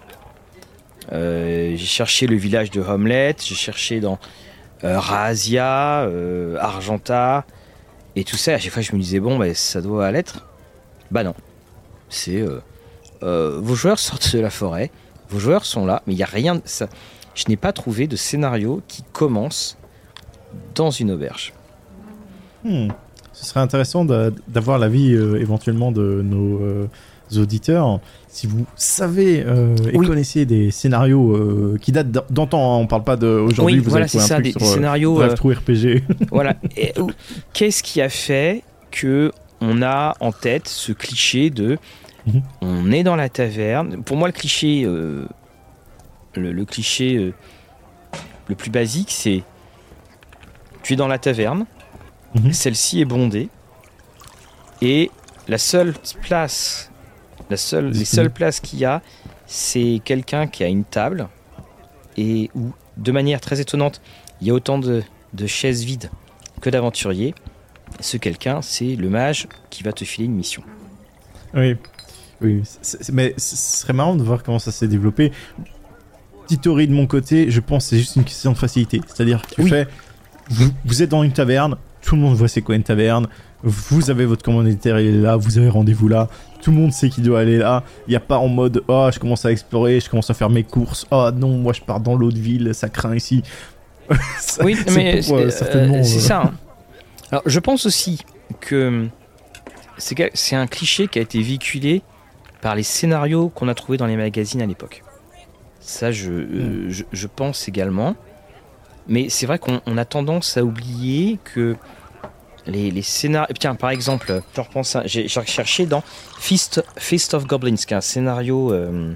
A: j'ai cherché le village de Hamlet, j'ai cherché dans Razia, Argenta, et tout ça. À chaque fois, je me disais, ça doit l'être. Non. C'est vos joueurs sortent de la forêt, vos joueurs sont là, mais il n'y a rien. Je n'ai pas trouvé de scénario qui commence dans une auberge.
B: Ce serait intéressant d'avoir l'avis éventuellement de nos auditeurs. Si vous savez et connaissez des scénarios qui datent d'antan, on parle pas d'aujourd'hui, vous avez trouvé un truc sur
A: scénarios
B: DriveThruRPG.
A: Voilà. Qu'est-ce qui a fait que on a en tête ce cliché de on est dans la taverne. Pour moi, le cliché le cliché le plus basique, c'est tu es dans la taverne, celle-ci est bondée et les seules places qu'il y a, c'est quelqu'un qui a une table et où, de manière très étonnante, il y a autant de chaises vides que d'aventuriers. Ce quelqu'un, c'est le mage qui va te filer une mission.
B: Oui. Mais ce serait marrant de voir comment ça s'est développé. Petite théorie de mon côté, je pense que c'est juste une question de facilité. C'est-à-dire que vous êtes dans une taverne, tout le monde voit c'est quoi une taverne, vous avez votre commanditaire, il est là, vous avez rendez-vous là, tout le monde sait qu'il doit aller là, il n'y a pas en mode « Oh, je commence à explorer, je commence à faire mes courses, oh non, moi je pars dans l'autre ville, ça craint ici. »
A: mais c'est ça. Hein. Alors, je pense aussi que c'est un cliché qui a été véhiculé par les scénarios qu'on a trouvés dans les magazines à l'époque. Ça, je pense également. Mais c'est vrai qu'on a tendance à oublier que les scénarios... Tiens, par exemple, je repense j'ai cherché dans Feast of Goblins, qui est un scénario...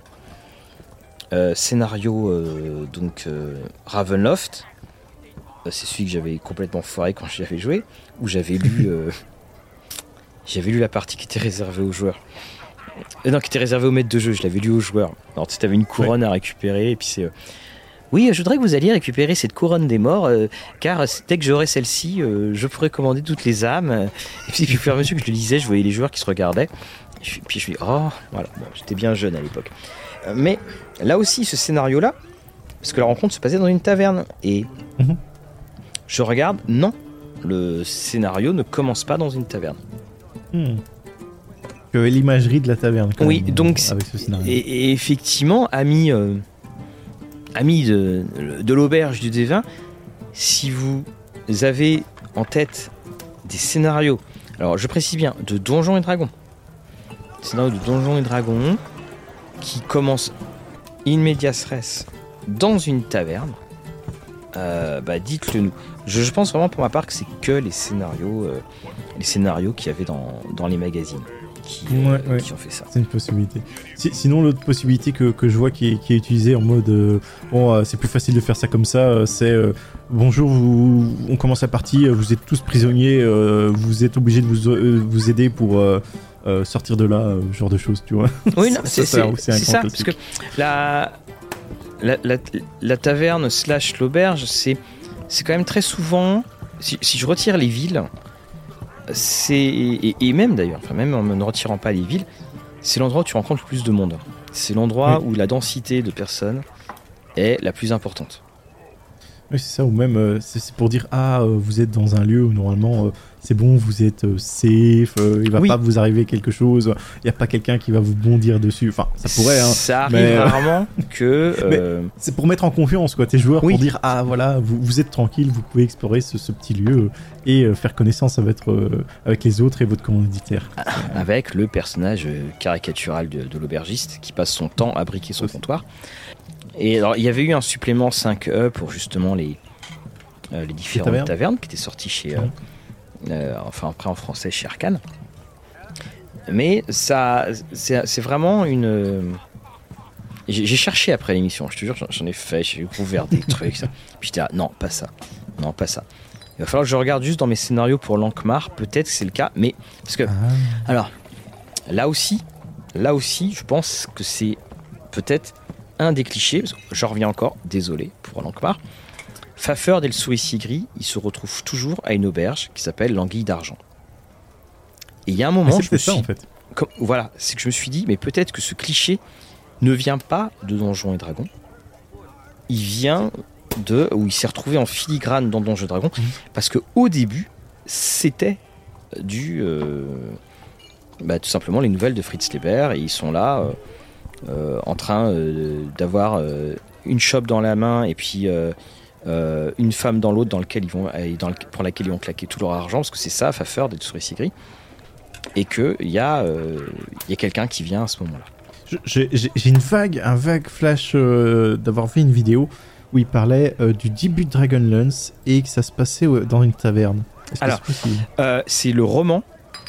A: Ravenloft. C'est celui que j'avais complètement foiré quand j'y avais joué, où j'avais lu la partie qui était réservée aux joueurs. Non, qui était réservée au maître de jeu, je l'avais lu aux joueurs. Alors tu avais une couronne à récupérer, et puis c'est... Oui, je voudrais que vous alliez récupérer cette couronne des morts, car dès que j'aurai celle-ci, je pourrai commander toutes les âmes. Et puis au fur et à mesure que je le lisais, je voyais les joueurs qui se regardaient. Puis je me dis, oh, voilà, bon, j'étais bien jeune à l'époque. Mais là aussi, ce scénario-là, parce que la rencontre se passait dans une taverne, et je regarde, non, le scénario ne commence pas dans une taverne.
B: Tu avais l'imagerie de la taverne.
A: Oui, même, donc,
B: avec ce scénario.
A: Et effectivement, amis de l'auberge du Dévin, si vous avez en tête des scénarios, alors je précise bien, de Donjons et Dragons, scénario de Donjons et Dragons qui commence in medias res dans une taverne, dites-le nous. Je pense vraiment pour ma part que c'est que les scénarios qu'il y avait dans les magazines qui ont fait ça.
B: C'est une possibilité. Sinon, l'autre possibilité que je vois qui est utilisée en mode c'est plus facile de faire ça comme ça, c'est bonjour, on commence la partie, vous êtes tous prisonniers, vous êtes obligés de vous aider pour sortir de là, genre de choses, tu vois.
A: Oui, non, c'est ça, parce que la taverne / l'auberge, c'est quand même très souvent, si je retire les villes, et même d'ailleurs, même en ne retirant pas les villes, c'est l'endroit où tu rencontres le plus de monde. C'est l'endroit où la densité de personnes est la plus importante.
B: Oui, c'est ça, ou même c'est pour dire vous êtes dans un lieu où normalement c'est bon, vous êtes safe, il va pas vous arriver quelque chose, il n'y a pas quelqu'un qui va vous bondir dessus, enfin ça pourrait,
A: ça arrive rarement que
B: mais c'est pour mettre en confiance quoi tes joueurs, pour dire voilà, vous êtes tranquille, vous pouvez explorer ce petit lieu et faire connaissance avec les autres et votre commanditaire,
A: avec le personnage caricatural de l'aubergiste qui passe son temps à briquer son comptoir. Et alors, il y avait eu un supplément 5E pour justement les différentes tavernes qui étaient sorties chez, après en français chez Arcane. Mais ça, c'est vraiment une. J'ai cherché après l'émission, je te jure, j'en ai fait, j'ai ouvert des trucs. Ça. Puis j'étais non, pas ça. Il va falloir que je regarde juste dans mes scénarios pour Lankmar, peut-être que c'est le cas, mais parce que. Alors, là aussi, je pense que c'est peut-être un des clichés, j'en reviens encore, désolé pour Lankmar. Fafard et le souricier gris, ils se retrouvent toujours à une auberge qui s'appelle l'Anguille d'Argent. Et il y a un moment, c'est que je me suis dit, mais peut-être que ce cliché ne vient pas de Donjons et Dragons. Il vient où il s'est retrouvé en filigrane dans Donjons et Dragons, parce que au début, c'était tout simplement les nouvelles de Fritz Leiber, et ils sont là. En train d'avoir une chope dans la main et puis une femme dans l'autre pour laquelle ils vont claquer tout leur argent, parce que c'est ça, Fafard et le souricier gris, et qu'il y a quelqu'un qui vient à ce moment-là.
B: J'ai un vague flash d'avoir fait une vidéo où il parlait du début de Dragonlance et que ça se passait dans une taverne.
A: Alors, c'est le roman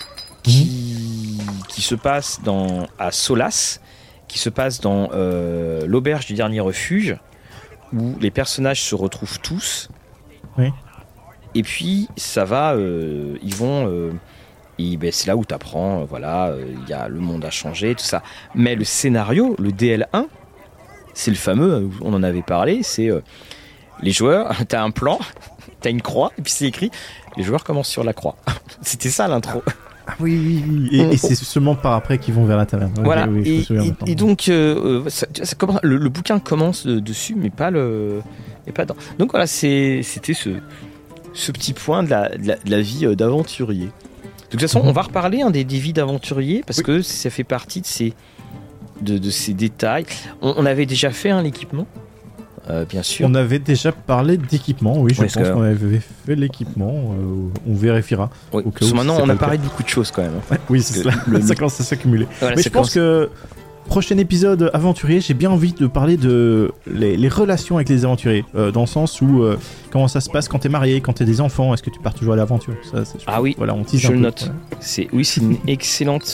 A: qui se passe à Solas, qui se passe dans l'auberge du dernier refuge, où les personnages se retrouvent tous.
B: Oui.
A: Et puis ça va, ils vont, c'est là où t'apprends, il y a le monde a changé, tout ça. Mais le scénario, le DL1, c'est le fameux, on en avait parlé, c'est les joueurs, t'as un plan, t'as une croix, et puis c'est écrit, les joueurs commencent sur la croix. C'était ça l'intro.
B: Ah oui. Et c'est seulement par après qu'ils vont vers la taverne.
A: Voilà. Et donc, le bouquin commence dessus, mais pas dedans. Donc voilà, c'était ce petit point de la vie d'aventurier. De toute façon, on va reparler des vies d'aventurier, parce que ça fait partie de ces détails. On avait déjà fait l'équipement. Bien sûr.
B: On avait déjà parlé d'équipement, je pense qu'on avait fait l'équipement, on vérifiera.
A: Oui, parce que maintenant on a parlé de beaucoup de choses quand même.
B: Oui, c'est ça, ça commence à s'accumuler. Voilà, mais je pense que prochain épisode aventurier, j'ai bien envie de parler de les relations avec les aventuriers, dans le sens où comment ça se passe quand t'es marié, quand t'as des enfants, est-ce que tu pars toujours à l'aventure, ça,
A: oui, voilà, on tease je le note. Voilà. C'est une excellente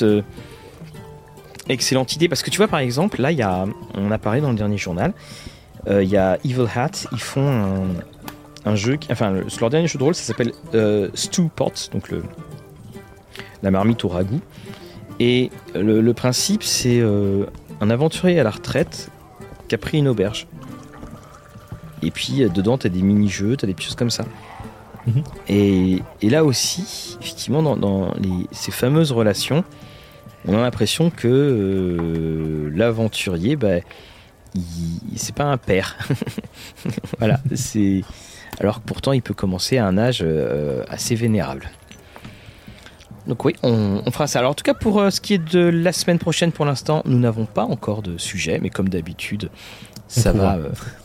A: idée, parce que tu vois par exemple, là on a parlé dans le dernier journal. Il y a Evil Hat, ils font un jeu, leur dernier jeu de rôle, ça s'appelle Stew Pot, donc la marmite au ragoût. Et le principe, c'est un aventurier à la retraite qui a pris une auberge. Et puis dedans, t'as des mini-jeux, t'as des choses comme ça. Et là aussi, effectivement, dans ces fameuses relations, on a l'impression que l'aventurier, c'est pas un père. Voilà, alors que pourtant il peut commencer à un âge assez vénérable. Donc oui, on fera ça. Alors en tout cas pour ce qui est de la semaine prochaine, pour l'instant nous n'avons pas encore de sujet, mais comme d'habitude ça va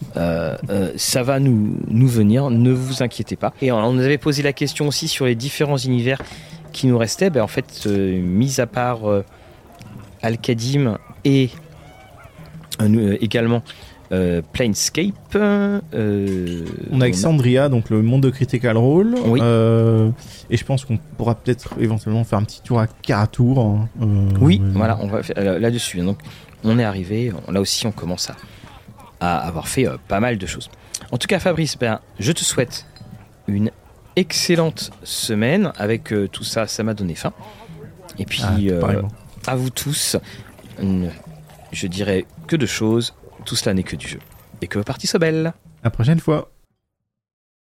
A: nous venir, ne vous inquiétez pas. Et on nous avait posé la question aussi sur les différents univers qui nous restaient. En fait, mis à part Al-Qadim et également Planescape.
B: On a Exandria, donc le monde de Critical Role.
A: Oui.
B: Et je pense qu'on pourra peut-être éventuellement faire un petit tour à Karatur.
A: Oui, voilà, on va faire là-dessus. Donc, on est arrivé. Là aussi, on commence à avoir fait pas mal de choses. En tout cas, Fabrice, je te souhaite une excellente semaine. Avec tout ça, ça m'a donné faim. Et puis, à vous tous, je dirais que de choses. Tout cela n'est que du jeu. Et que vos parties soient belles.
B: À la prochaine fois.